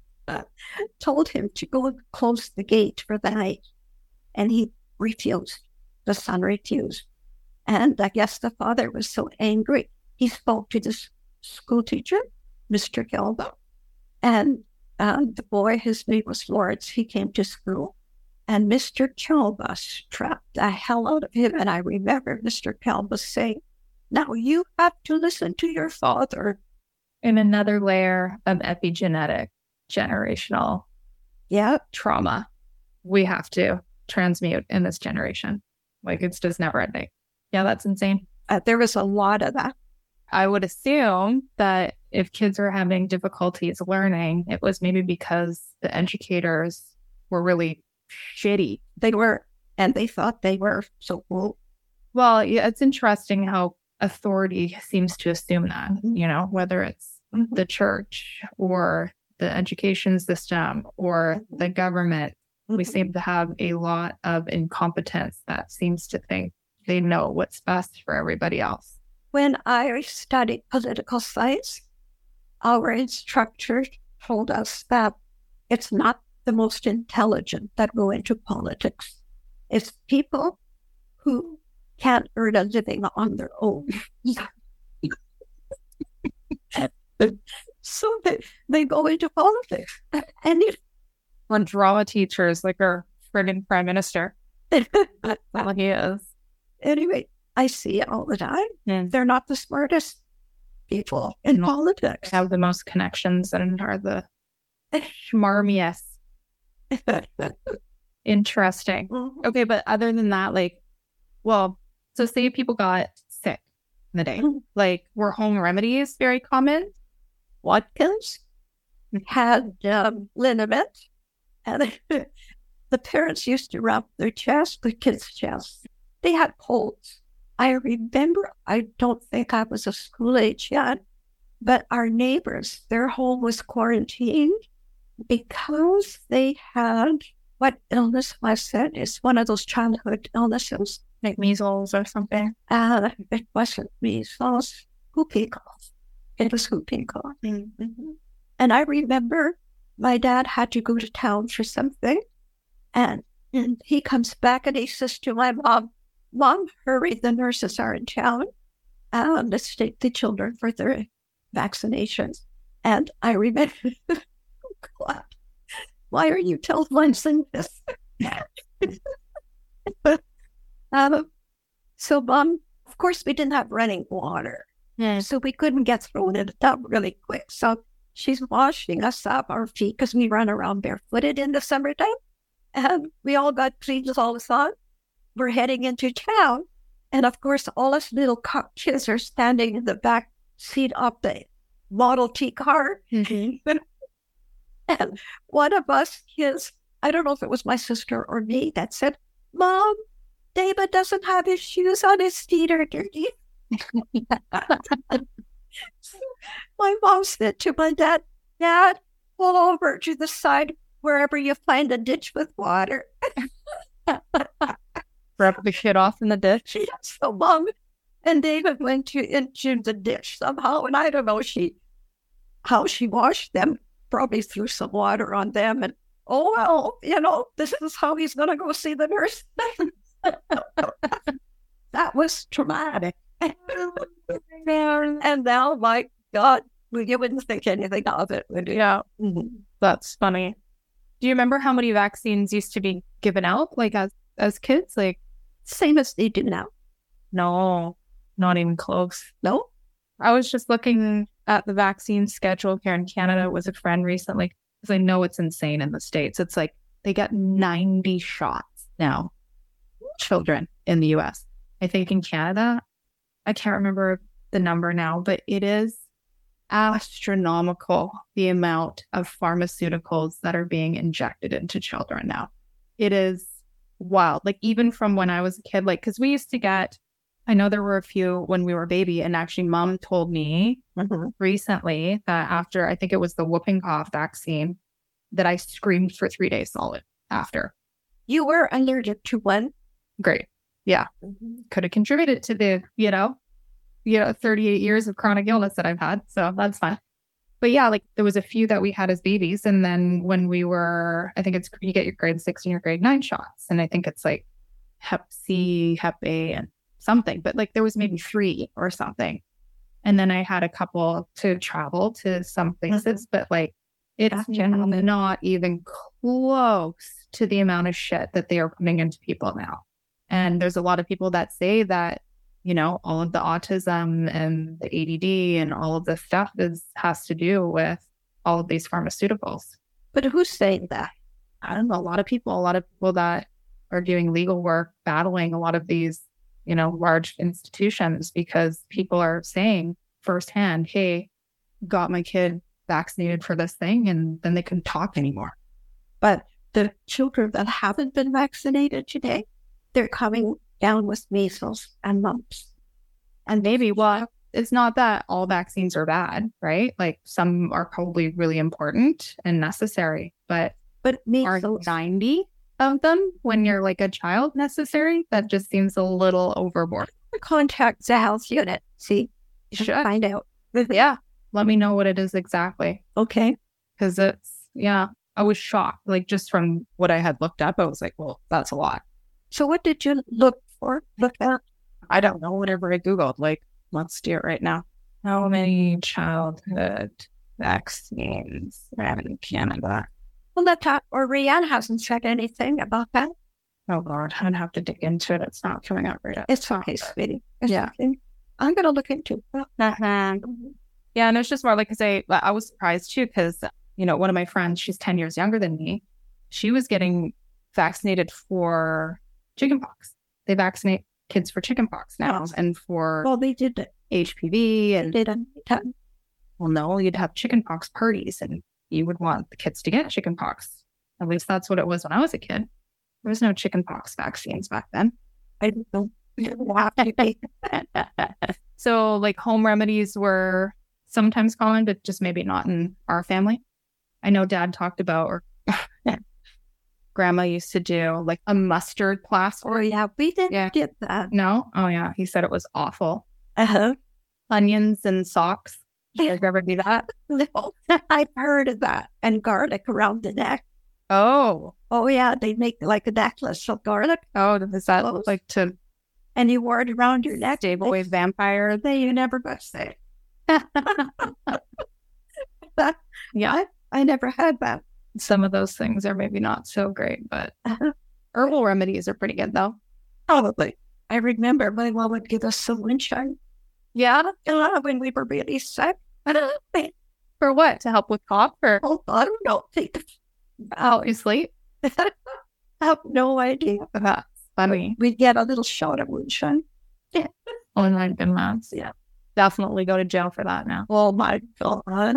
told him to go and close the gate for the night. And he refused. The son refused. And I guess the father was so angry he spoke to the school teacher, Mr. Kelba, and the boy, his name was Lawrence, he came to school, and Mr. Kelba strapped the hell out of him. And I remember Mr. Kelba saying, now you have to listen to your father. In another layer of epigenetic generational trauma we have to transmute in this generation. Like, it's just never ending. Yeah, that's insane. There was a lot of that. I would assume that if kids are having difficulties learning, it was maybe because the educators were really shitty. They were, and they thought they were so cool. Well, yeah, it's interesting how authority seems to assume that, whether it's the church or the education system or the government. We seem to have a lot of incompetence that seems to think they know what's best for everybody else. When I studied political science, our instructor told us that it's not the most intelligent that go into politics. It's people who can't earn a living on their own. So they go into politics. And when drama teachers, like our friggin' prime minister, well, he is. Anyway, I see it all the time. They're not the smartest people in politics. Have the most connections and are the schmarmiest. Interesting. Okay, but other than that, so say people got sick in the day, were home remedies very common? Watkins had liniment, and the parents used to rub their chest, the kids' chests. They had colds. I remember, I don't think I was of school age yet, but our neighbors, their home was quarantined because they had, what illness was it? It's one of those childhood illnesses. Like measles or something? It wasn't measles, whooping cough. It was whooping cough. And I remember my dad had to go to town for something, and he comes back and he says to my mom, Mom, hurry, the nurses are in town. Let's take the children for their vaccinations. And I remember, oh God, why are you telling this? So Mom, of course, we didn't have running water. So we couldn't get thrown in the tub really quick. So she's washing us up, our feet, because we run around barefooted in the summertime. And we all got clean all the time. We're heading into town. And of course, all us little kids are standing in the back seat of the Model T car. And one of us kids, I don't know if it was my sister or me, that said, Mom, David doesn't have his shoes on, his feet are dirty. My mom said to my dad, Dad, pull over to the side wherever you find a ditch with water. Rub the shit off in the ditch. So Mom and David went into the ditch somehow, and I don't know how she washed them. Probably threw some water on them, and this is how he's going to go see the nurse. That was traumatic. And now, my God, you wouldn't think anything of it, would you? Yeah, that's funny. Do you remember how many vaccines used to be given out, as kids? Same as they do now. No, not even close. No? I was just looking at the vaccine schedule here in Canada with a friend recently, because I know it's insane in the States. It's they get 90 shots now, children in the US. I think in Canada, I can't remember the number now, but it is astronomical, the amount of pharmaceuticals that are being injected into children now. It is wild. Even from when I was a kid, because we used to get, I know there were a few when we were a baby, and actually Mom told me recently that after, I think it was the whooping cough vaccine, that I screamed for 3 days solid after. You were allergic to one? Great. Yeah. Could have contributed to the, 38 years of chronic illness that I've had. So that's fine. But yeah, there was a few that we had as babies. And then when we were, I think you get your grade 6 and your grade 9 shots. And I think it's Hep C, Hep A, and something. But there was maybe 3 or something. And then I had a couple to travel to some places, but like it's generally not even close to the amount of shit that they are putting into people now. And there's a lot of people that say that, you know, all of the autism and the ADD and all of this stuff has to do with all of these pharmaceuticals. But who's saying that? I don't know, a lot of people that are doing legal work, battling a lot of these, you know, large institutions, because people are saying firsthand, hey, got my kid vaccinated for this thing, and then they couldn't talk anymore. But the children that haven't been vaccinated today, they're coming down with measles and mumps. And maybe, well, it's not that all vaccines are bad, right? Like some are probably really important and necessary, but measles, are 90 of them when you're like a child necessary? That just seems a little overboard. Contact the health unit. See, you should find out. Yeah. Let me know what it is exactly. Okay. Because I was shocked. Like just from what I had looked up, I was like, well, that's a lot. So what did you look at? I don't know, whatever I Googled. Like, let's do it right now. How many childhood vaccines are in Canada? Well, Rianne hasn't said anything about that. Oh, Lord, I'd have to dig into it. It's not coming out right now. It's okay, sweetie. Okay. I'm going to look into it. Yeah, and it's just more like I was surprised too, because, you know, one of my friends, she's 10 years younger than me. She was getting vaccinated for chickenpox. They vaccinate kids for chickenpox now, and for they did HPV and they did. Well, no, you'd have chickenpox parties, and you would want the kids to get chickenpox. At least that's what it was when I was a kid. There was no chickenpox vaccines back then. I don't know. So, like, home remedies were sometimes common, but just maybe not in our family. I know Dad talked about, or Grandma used to do, like a mustard plaster. Oh, yeah, we didn't get that. No? Oh, yeah. He said it was awful. Uh-huh. Onions and socks. Did you ever do that? No, I've heard of that. And garlic around the neck. Oh. Oh, yeah, they make like a necklace of garlic. Oh, does that look like to... And you wore it around your neck. Stave away vampire. You never got sick. Yeah. I never had that. Some of those things are maybe not so great, but herbal remedies are pretty good, though. Probably. I remember my mom would give us some moonshine. Yeah? When we were really sick. For what? To help with cough? Or? Oh, I don't know. Oh, you sleep? I have no idea. That's funny. We'd get a little shot of moonshine. Yeah. Oh my goodness. Yeah. Definitely go to jail for that now. Oh my God.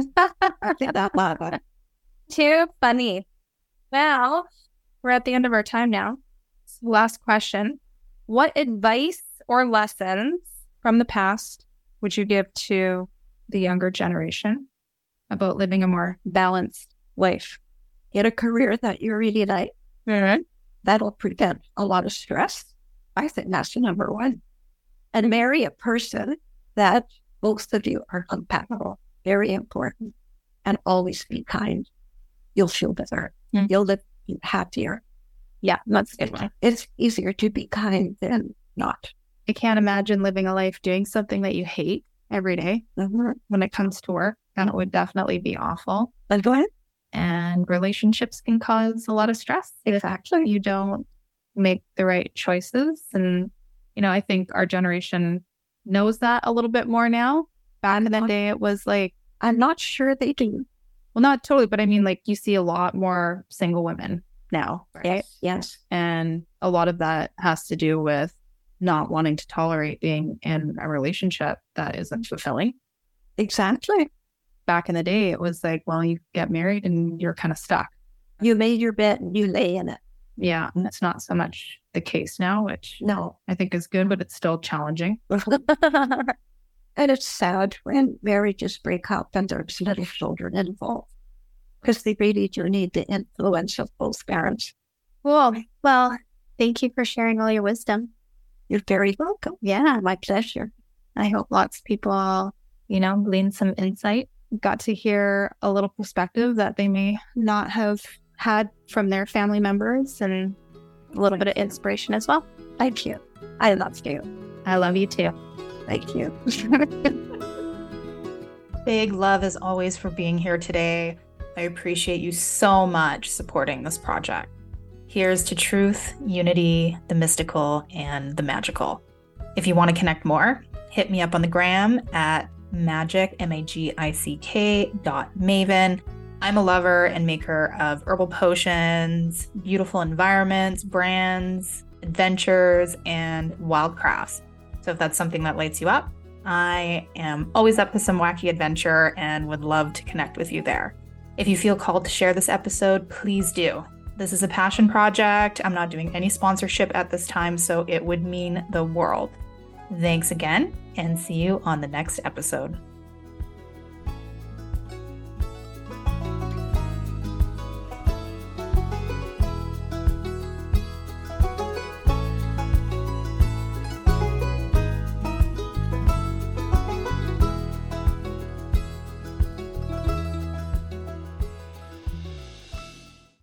Too funny. Well, we're at the end of our time now. Last question. What advice or lessons from the past would you give to the younger generation about living a more balanced life? Get a career that you really like. Mm-hmm. That'll prevent a lot of stress. I think that's the number one. And marry a person that both of you are compatible. Very important. And always be kind. You'll feel better. Mm-hmm. You'll live happier. Yeah, that's a good one. It's easier to be kind than not. I can't imagine living a life doing something that you hate every day when it comes to work. That would definitely be awful. Let's go ahead. And relationships can cause a lot of stress. Exactly. If you don't make the right choices. And, you know, I think our generation knows that a little bit more now. Back in the day, it was like... I'm not sure they do. Well, not totally, but I mean, like, you see a lot more single women now, right? Yes. And a lot of that has to do with not wanting to tolerate being in a relationship that isn't fulfilling. Exactly. Back in the day, it was like, well, you get married and you're kind of stuck. You made your bed and you lay in it. Yeah. And it's not so much the case now, which no, I think is good, but it's still challenging. And it's sad when marriages break up and there's little children involved, because they really do need the influence of both parents. Cool. Well, thank you for sharing all your wisdom. You're very welcome. Yeah, my pleasure. I hope lots of people, you know, glean some insight, got to hear a little perspective that they may not have had from their family members, and a little bit of inspiration as well. Thank you. I love you. I love you too. Thank you. big love as always for being here today. I appreciate you so much supporting this project. Here's to truth, unity, the mystical, and the magical. If you want to connect more, hit me up on the gram at magic, magick.maven. I'm a lover and maker of herbal potions, beautiful environments, brands, adventures, and wildcrafts. So if that's something that lights you up, I am always up to some wacky adventure and would love to connect with you there. If you feel called to share this episode, please do. This is a passion project. I'm not doing any sponsorship at this time, so it would mean the world. Thanks again, and see you on the next episode.